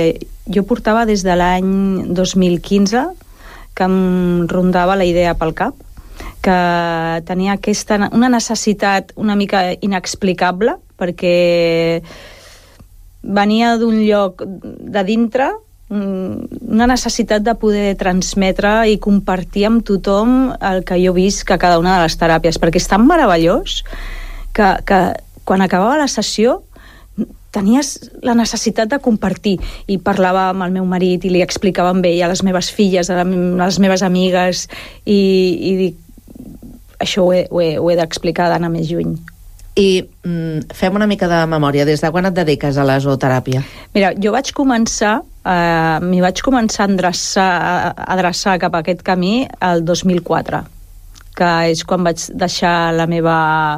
Speaker 9: jo portava des de l'any dos mil quinze que em rondava la idea pel cap, que tenia aquesta, una necessitat una mica inexplicable, perquè venia d'un lloc de dintre, una necessitat de poder transmetre i compartir amb tothom el que jo visc a cada una de les teràpies, perquè és tan meravellós que, que quan acabava la sessió tenies la necessitat de compartir, i parlava amb el meu marit i li explicava amb ell, a les meves filles, a les meves amigues, i, i dic, això ho he, ho he, ho he d'explicar, d'anar més lluny.
Speaker 3: I mm, fem una mica de memòria. Des de quan et dediques a la zooteràpia?
Speaker 9: Mira, jo vaig començar, eh, m'hi vaig començar a adreçar, a adreçar cap a aquest camí el dos mil quatre, que és quan vaig deixar la meva,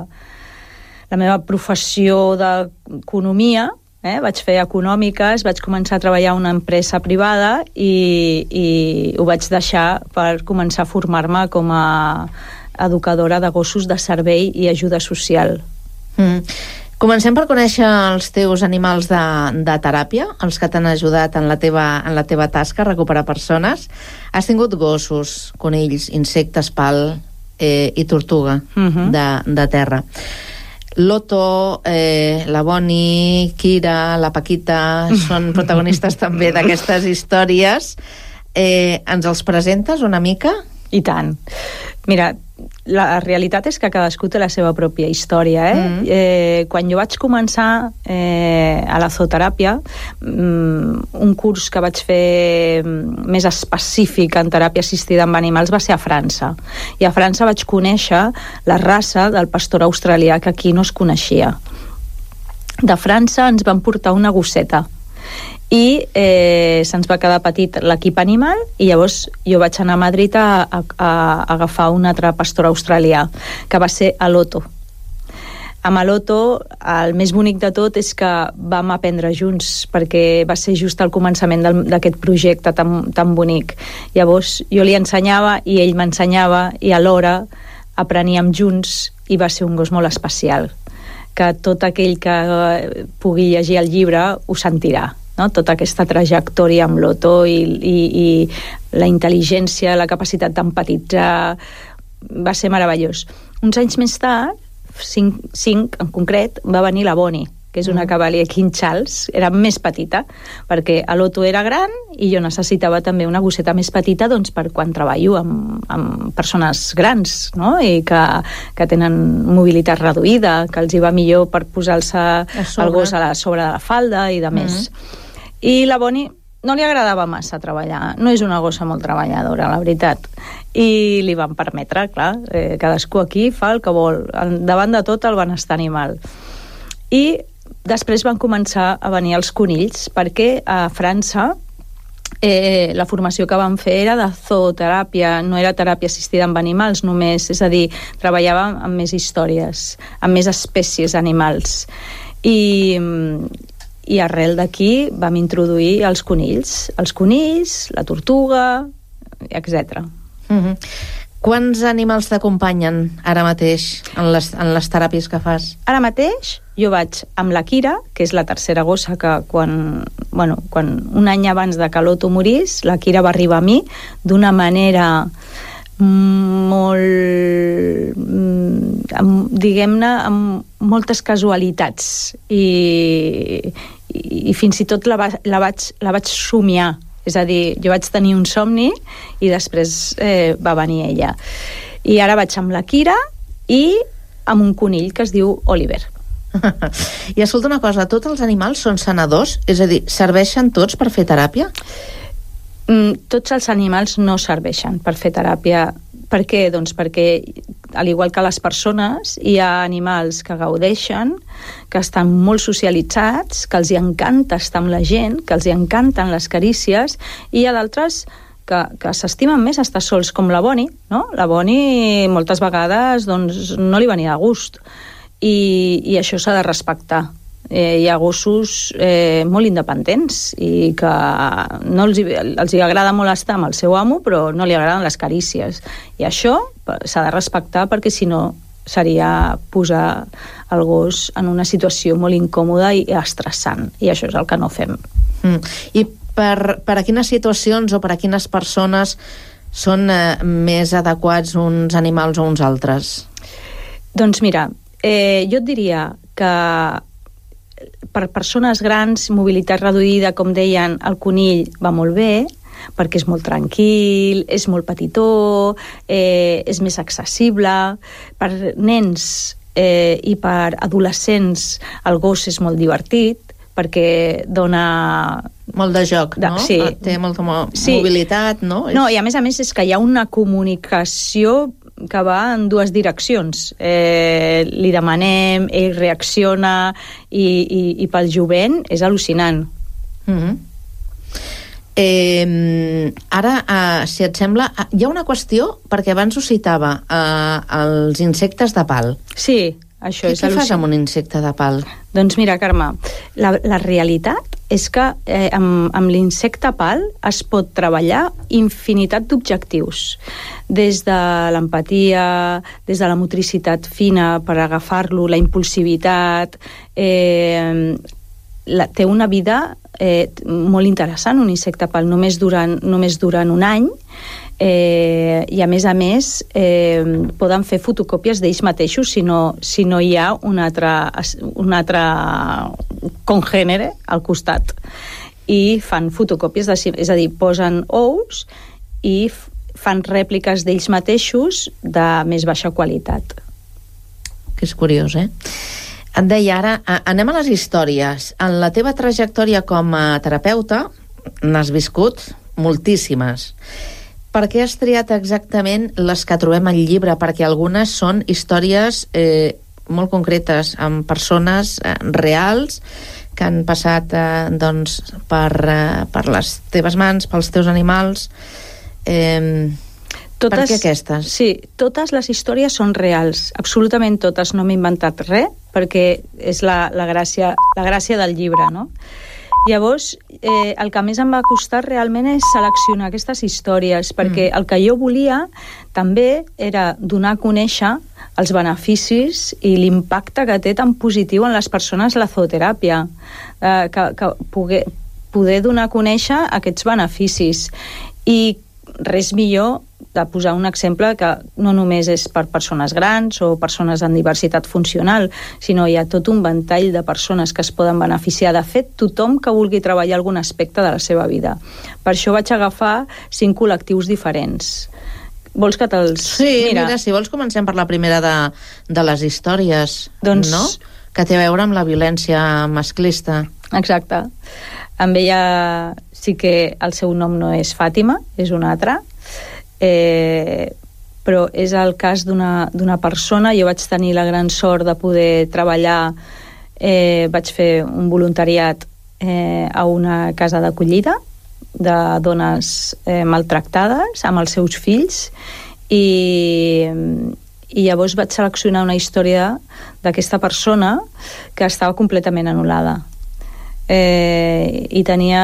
Speaker 9: la meva professió d'economia, eh? Vaig fer econòmiques, vaig començar a treballar a una empresa privada i, i ho vaig deixar per començar a formar-me com a educadora de gossos de servei i ajuda social.
Speaker 3: Mm. Comencem per conèixer els teus animals de, de teràpia, els que t'han ajudat en la teva, en la teva tasca a recuperar persones. Has tingut gossos, conills, insectes, pal eh, i tortuga uh-huh. de, de terra. Loto, eh, la Boni, Kira, la Paquita són protagonistes també d'aquestes històries. Eh, ens els presentes una mica?
Speaker 9: I tant. Mira, la realitat és que cadascú té la seva pròpia història. Eh? Mm. Eh, quan jo vaig començar eh, a la zooteràpia, mm, un curs que vaig fer més específic en teràpia assistida amb animals va ser a França. I a França vaig conèixer la raça del pastor australià, que aquí no es coneixia. De França ens van portar una gosseta i eh, se'ns va quedar petit l'equip animal, i llavors jo vaig anar a Madrid a, a, a agafar un altre pastor australià, que va ser a Loto. Amb Loto, el més bonic de tot és que vam aprendre junts, perquè va ser just al començament d'aquest projecte tan, tan bonic. Llavors jo li ensenyava i ell m'ensenyava, i alhora apreníem junts, i va ser un gos molt especial, que tot aquell que pugui llegir el llibre ho sentirà. No? Tota aquesta trajectòria amb Loto i, i, i la intel·ligència, la capacitat d'empatitzar, va ser meravellós. Uns anys més tard, cinc, cinc en concret, va venir la Boni, que és una cavalier King Charles. Era més petita, perquè a Loto era gran i jo necessitava també una gosseta més petita, doncs, per quan treballo amb, amb persones grans, no? I que, que tenen mobilitat reduïda, que els hi va millor per posar-se el gos a la, sobre de la falda i de més. Mm-hmm. I la Boni no li agradava massa treballar, no és una gossa molt treballadora, la veritat, i li van permetre, clar, eh, cadascú aquí fa el que vol, davant de tot el benestar animal. I després van començar a venir els conills, perquè a França eh, la formació que van fer era de zooteràpia, no era teràpia assistida amb animals només, és a dir, treballàvem amb més històries, amb més espècies animals. I... i arrel d'aquí vam introduir els conills, els conills, la tortuga, etcètera.
Speaker 3: Mm-hmm. Quants animals t'acompanyen ara mateix en les, en les teràpies que fas?
Speaker 9: Ara mateix jo vaig amb la Kira, que és la tercera gossa que quan, bueno, quan un any abans de que Loto morís, la Kira va arribar a mi d'una manera molt, diguem-ne, amb moltes casualitats, i, i, i fins i tot la, va, la, vaig, la vaig somiar, és a dir, jo vaig tenir un somni i després eh, va venir ella. I ara vaig amb la Kira i amb un conill que es diu Oliver.
Speaker 3: I escolta una cosa, tots els animals són sanadors? És a dir, serveixen tots per fer teràpia?
Speaker 9: Tots els animals no serveixen per fer teràpia. Per què? Doncs perquè, al igual que les persones, hi ha animals que gaudeixen, que estan molt socialitzats, que els hi encanta estar amb la gent, que els hi encanten les carícies, i hi ha d'altres que, que s'estimen més estar sols, com la Boni, no? La Boni moltes vegades doncs, no li venia de gust, i, i això s'ha de respectar. Eh, hi ha gossos eh, molt independents i que no els, els hi agrada molt estar amb el seu amo, però no li agraden les carícies, i això s'ha de respectar, perquè si no seria posar el gos en una situació molt incòmoda i estressant, i això és el que no fem.
Speaker 3: Mm. I per, per a quines situacions o per a quines persones són eh, més adequats uns animals o uns altres?
Speaker 9: Doncs mira, eh, jo et diria que per persones grans, mobilitat reduïda, com deien, el conill va molt bé, perquè és molt tranquil, és molt petitó, eh, és més accessible. Per nens eh, i per adolescents el gos és molt divertit, perquè dona...
Speaker 3: Molt de joc, no?
Speaker 9: De, sí.
Speaker 3: Té molta mo
Speaker 9: sí.
Speaker 3: mobilitat, no?
Speaker 9: No, i a més a més és que hi ha una comunicació que va en dues direccions. Eh, li demanem, ell reacciona, i, i, i pel jovent és al·lucinant.
Speaker 3: Mm-hmm. Eh, ara, eh, si et sembla, hi ha una qüestió, perquè abans ho citava, eh, els insectes de pal.
Speaker 9: Sí, això
Speaker 3: Què,
Speaker 9: és
Speaker 3: què
Speaker 9: al·lucinant.
Speaker 3: fas amb un insecte de pal?
Speaker 9: Doncs mira, Carme, la, la realitat és que eh, amb, amb l'insecte pal es pot treballar infinitat d'objectius, des de l'empatia, des de la motricitat fina per agafar-lo, la impulsivitat, eh, la, té una vida eh, molt interessant, un insecte pal, només durant, només durant un any, eh, i a més a més eh, poden fer fotocòpies d'ells mateixos si no, si no hi ha un altre, un altre congènere al costat, i fan fotocòpies de, és a dir, posen ous i fan rèpliques d'ells mateixos de més baixa qualitat.
Speaker 3: Que és curiós, eh? Et deia ara, anem a les històries. En la teva trajectòria com a terapeuta n'has viscut moltíssimes. Per què has triat exactament les que trobem al llibre? Perquè algunes són històries eh, molt concretes, amb persones eh, reals que han passat eh, doncs, per, eh, per les teves mans, pels teus animals. Eh, totes, per què aquestes?
Speaker 9: Sí, totes les històries són reals, absolutament totes, no m'he inventat res, perquè és la, la, gràcia, la gràcia del llibre, no? Llavors, eh, el que més em va costar realment és seleccionar aquestes històries, perquè mm. el que jo volia també era donar a conèixer els beneficis i l'impacte que té tan positiu en les persones la zooteràpia, eh, que, que poder, poder donar a conèixer aquests beneficis. I res millor de posar un exemple que no només és per persones grans o persones amb diversitat funcional, sinó hi ha tot un ventall de persones que es poden beneficiar. De fet, tothom que vulgui treballar algun aspecte de la seva vida. Per això vaig agafar cinc col·lectius diferents. Vols que te'ls...
Speaker 3: Sí, mira, mira si vols comencem per la primera de, de les històries, doncs... no? Que té a veure amb la violència masclista.
Speaker 9: Exacte. Amb ella sí que el seu nom no és Fàtima, és una altra, eh, però és el cas d'una d'una persona. Jo vaig tenir la gran sort de poder treballar, eh, vaig fer un voluntariat eh, a una casa d'acollida de dones eh, maltractades amb els seus fills, i, i llavors vaig seleccionar una història d'aquesta persona que estava completament anul·lada. Eh, i tenia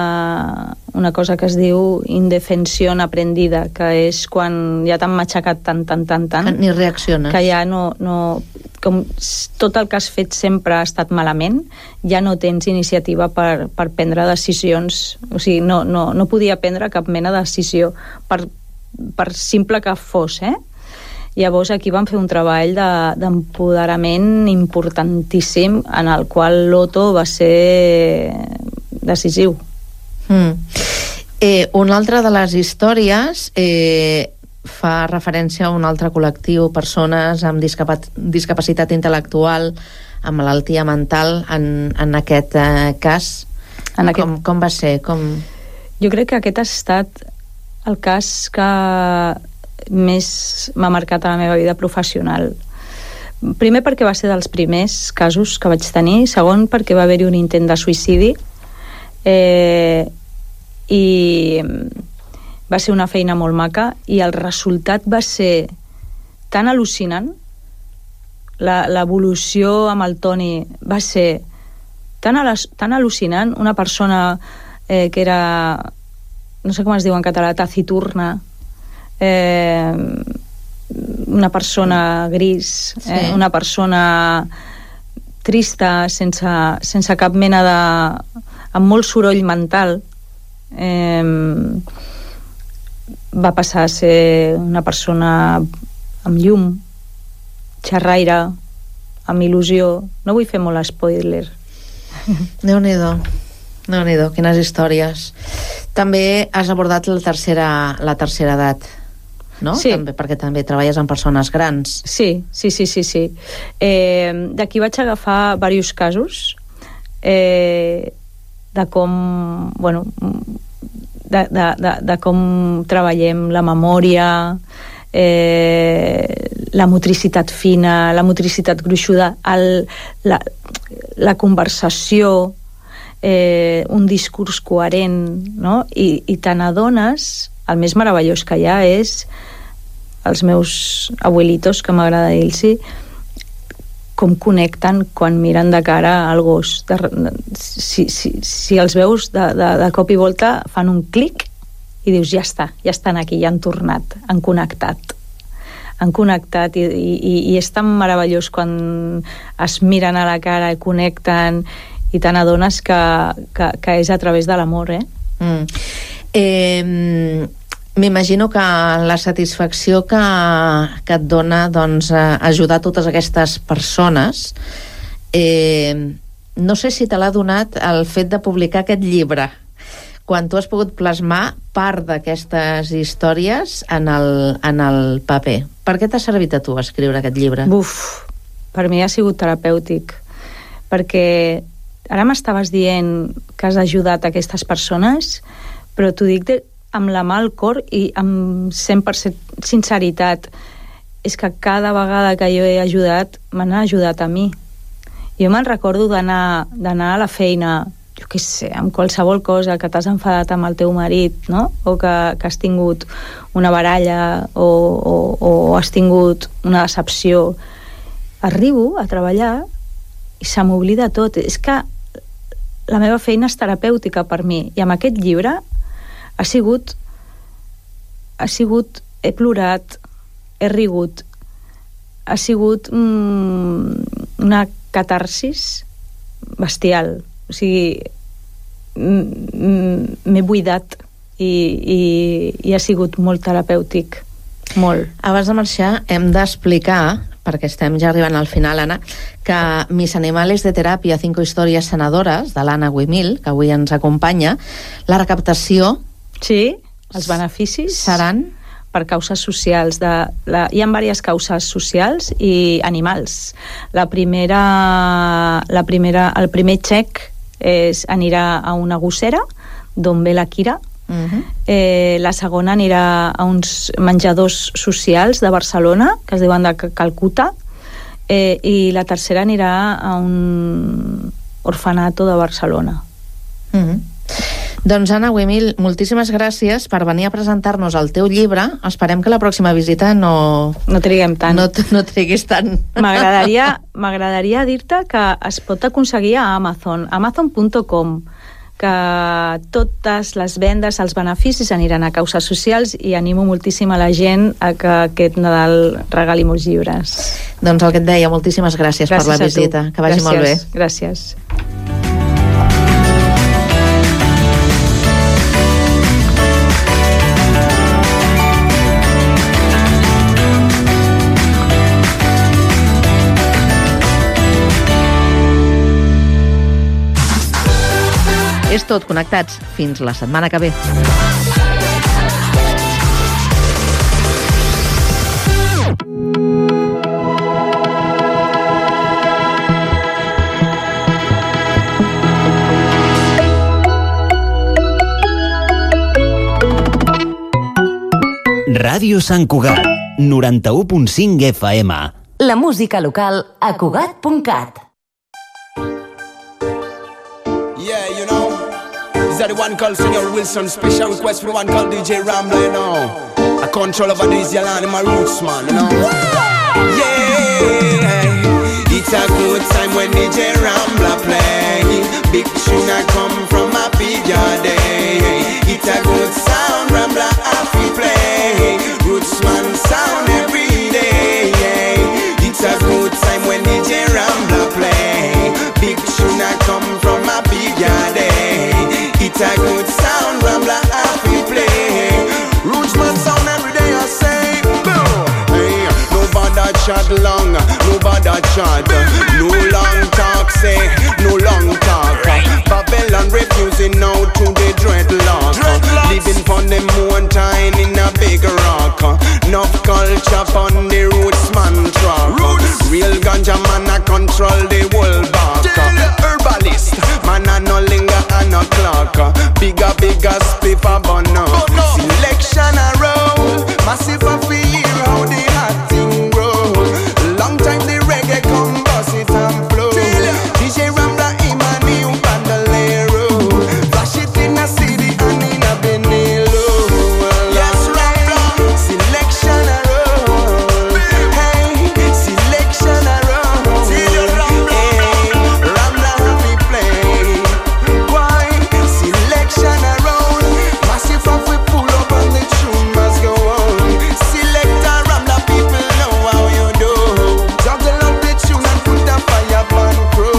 Speaker 9: una cosa que es diu indefensió aprendida, que és quan ja t'han matxacat tant, tant, tant, tant...
Speaker 3: Ni reacciones.
Speaker 9: Que ja no... no com tot el que has fet sempre ha estat malament, ja no tens iniciativa per, per prendre decisions. O sigui, no, no, no podia prendre cap mena de decisió, per, per simple que fos, eh? Llavors aquí vam fer un treball d'empoderament importantíssim, en el qual l'Otto va ser decisiu.
Speaker 3: Mm. Eh, una altra de les històries eh, fa referència a un altre col·lectiu, persones amb discapa discapacitat intel·lectual, amb malaltia mental, en, en aquest eh, cas. En aquest... Com, com va ser? Com...
Speaker 9: Jo crec que aquest ha estat el cas que més m'ha marcat a la meva vida professional. Primer perquè va ser dels primers casos que vaig tenir, segon perquè va haver-hi un intent de suïcidi, eh, i va ser una feina molt maca, i el resultat va ser tan al·lucinant, l'evolució amb el Toni va ser tan, tan al·lucinant. Una persona eh, que era, no sé com es diu en català, taciturna, Eh, una persona gris, sí. eh, una persona trista, sense, sense cap mena de... amb molt soroll mental, eh, va passar a ser una persona amb llum, xerraire, amb il·lusió. No vull fer molt spoiler.
Speaker 3: Déu-n'hi-do, Déu-n'hi-do, quines històries. També has abordat la tercera, la tercera edat, no?
Speaker 9: Sí.
Speaker 3: També, perquè també treballes amb persones grans.
Speaker 9: Sí, sí, sí, sí, sí. Eh, d'aquí vaig agafar diversos casos eh, de com, bueno, de, de, de, de com treballem la memòria, eh, la motricitat fina, la motricitat gruixuda, el, la, la conversació, eh, un discurs coherent, no? I, i te n'adones, el més meravellós que hi ha és els meus abuelitos, que m'agrada dir-los, com connecten quan miren de cara al gos. De, si, si, si els veus de, de, de cop i volta fan un clic i dius, ja està, ja estan aquí, ja han tornat, han connectat han connectat i, i, i és tan meravellós quan es miren a la cara i connecten i te n'adones que, que, que és a través de l'amor, eh?
Speaker 3: Mm. Eh, m'imagino que la satisfacció que, que et dona, doncs, ajudar totes aquestes persones, eh, no sé si te l'ha donat el fet de publicar aquest llibre, quan tu has pogut plasmar part d'aquestes històries en el, en el paper. Per què t'ha servit a tu escriure aquest llibre?
Speaker 9: Buf, per mi ha sigut terapèutic, perquè ara m'estaves dient que has ajudat aquestes persones, però t'ho dic de, amb la mà al cor i amb cent per cent sinceritat. És que cada vegada que jo he ajudat, m'han ajudat a mi. Jo me'n recordo d'anar d'anar a la feina, jo què sé, amb qualsevol cosa, que t'has enfadat amb el teu marit, no? O que, que has tingut una baralla o, o, o has tingut una decepció. Arribo a treballar i se m'oblida tot. És que la meva feina és terapèutica per mi, i amb aquest llibre ha sigut ha sigut, he plorat, he rigut, ha sigut mm, una catarsis bestial. O sigui, m'he buidat i, i, i ha sigut molt terapèutic, molt.
Speaker 3: Abans de marxar hem d'explicar, perquè estem ja arribant al final, Anna, que Mis animales de teràpia, cinco històries sanadoras, de l'Anna Güimil, que avui ens acompanya, la recaptació...
Speaker 9: Sí, els beneficis
Speaker 3: seran
Speaker 9: per causes socials. De la, hi ha diverses causes socials i animals. La primera, la primera, el primer xec és, anirà a una gossera d'on ve la Kira. Uh-huh. eh, la segona anirà a uns menjadors socials de Barcelona que es diuen de Calcuta, eh, i la tercera anirà a un orfanato de Barcelona.
Speaker 3: Uh-huh. Doncs Anna Güimil, moltíssimes gràcies per venir a presentar-nos el teu llibre. Esperem que la pròxima visita no...
Speaker 9: No triguem tant.
Speaker 3: No, no triguis tant.
Speaker 9: M'agradaria m'agradaria dir-te que es pot aconseguir a Amazon, amazon punt com, que totes les vendes, els beneficis aniran a causes socials, i animo moltíssim a la gent a que aquest Nadal regali molts llibres.
Speaker 3: Doncs el que et deia, moltíssimes gràcies, gràcies per la visita. Que vagi
Speaker 9: gràcies,
Speaker 3: molt bé.
Speaker 9: Gràcies.
Speaker 3: És tot, connectats. Fins la setmana que ve.
Speaker 1: Ràdio Sant Cugat, noranta-u punt cinc F M.
Speaker 6: La música local a Cugat punt cat.
Speaker 10: Yeah, you know, is that the one called Senor Wilson? Special request for the one called D J Rambler, you know. I control over this Yalan in my roots, man, you know. Yeah, it's a good time when D J Rambler play. Big tune I come from a big yard day. It's a good sound, Rambler happy play. Rootsman sound every day. It's a good time when D J Rambler play. Big tune I come from a big yard day. It's a good sound, Rambler chat long, no bother chat. No long talk, say, no long talk. Babylon refusing now to the dreadlock. Living on them one time in a big rock. Enough culture on the roots man truck. Real ganja man a control the whole back. Herbalist, man a no linger and no clock. Bigger, bigger spliff a bun up. Selection a roll, massive a feel how the hot thing grow. Long time the reggae come bust it and flow. D J Rambla him a new bandolero. Flash it in a C D and in a Benelo. Yes, Rambla, selection a roll. Hey, selection a roll. Hey, Rambla we play. Why? Selection a roll. Massive and we pull up and the tune must go on. Selector Rambla, people know how you do. Juggle up the tune and put the fire on crew.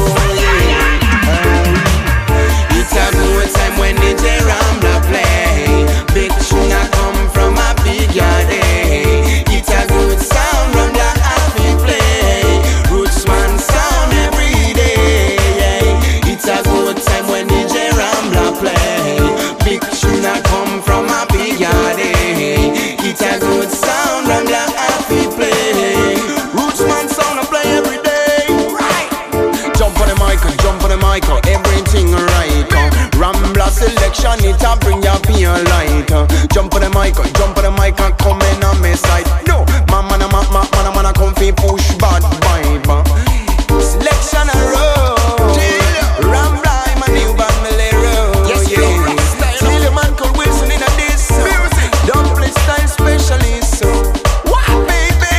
Speaker 10: It's a good time when D J Rambla play. Big tune a come from a big yard. eh. It's a good sound Rambla happy play. Rootsman sound every day. It's a good time when D J Rambla play. Big tune a come from a big yard. eh. It's a good sound Rambla happy play. Rootsman sound a play every day. Right. Jump on the mic, jump on the mic, everything right. uh. Rambla selection, it a bring your peer light. uh. Jump on the mic, jump on the mic and come in on my side. No, man, man, man, man, man, man, come fi push bad vibe. uh. Selection a roll. Rambla, I'm a new band Malero. Yes, you know, Till your man called Wilson in a this. Dumpling style specialist. so. What, baby?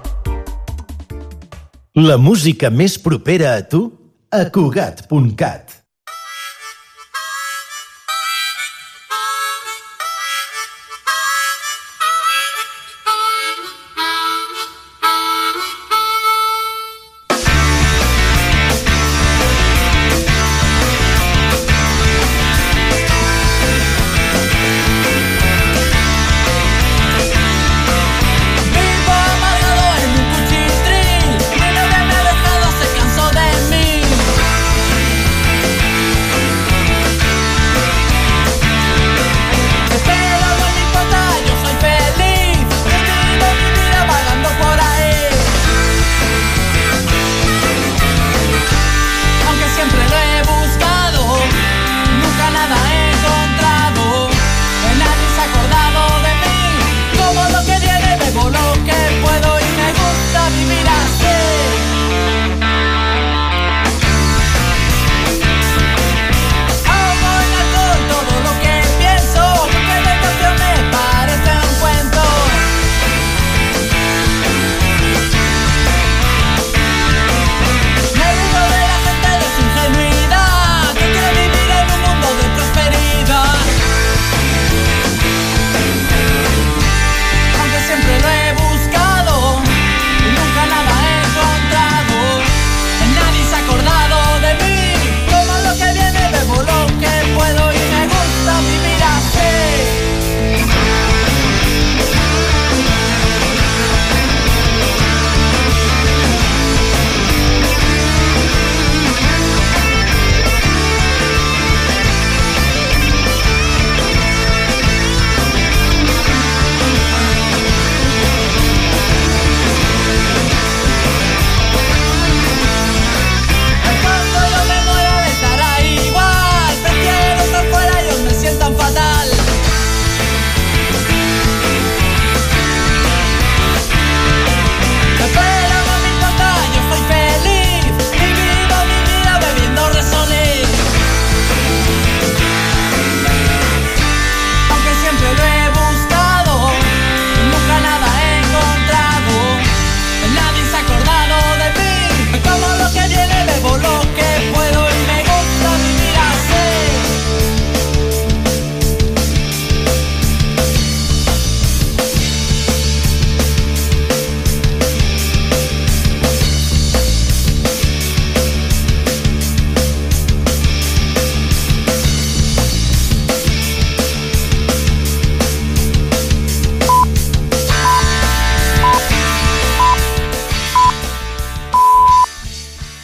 Speaker 1: La música més propera a tu a Cugat punt cat.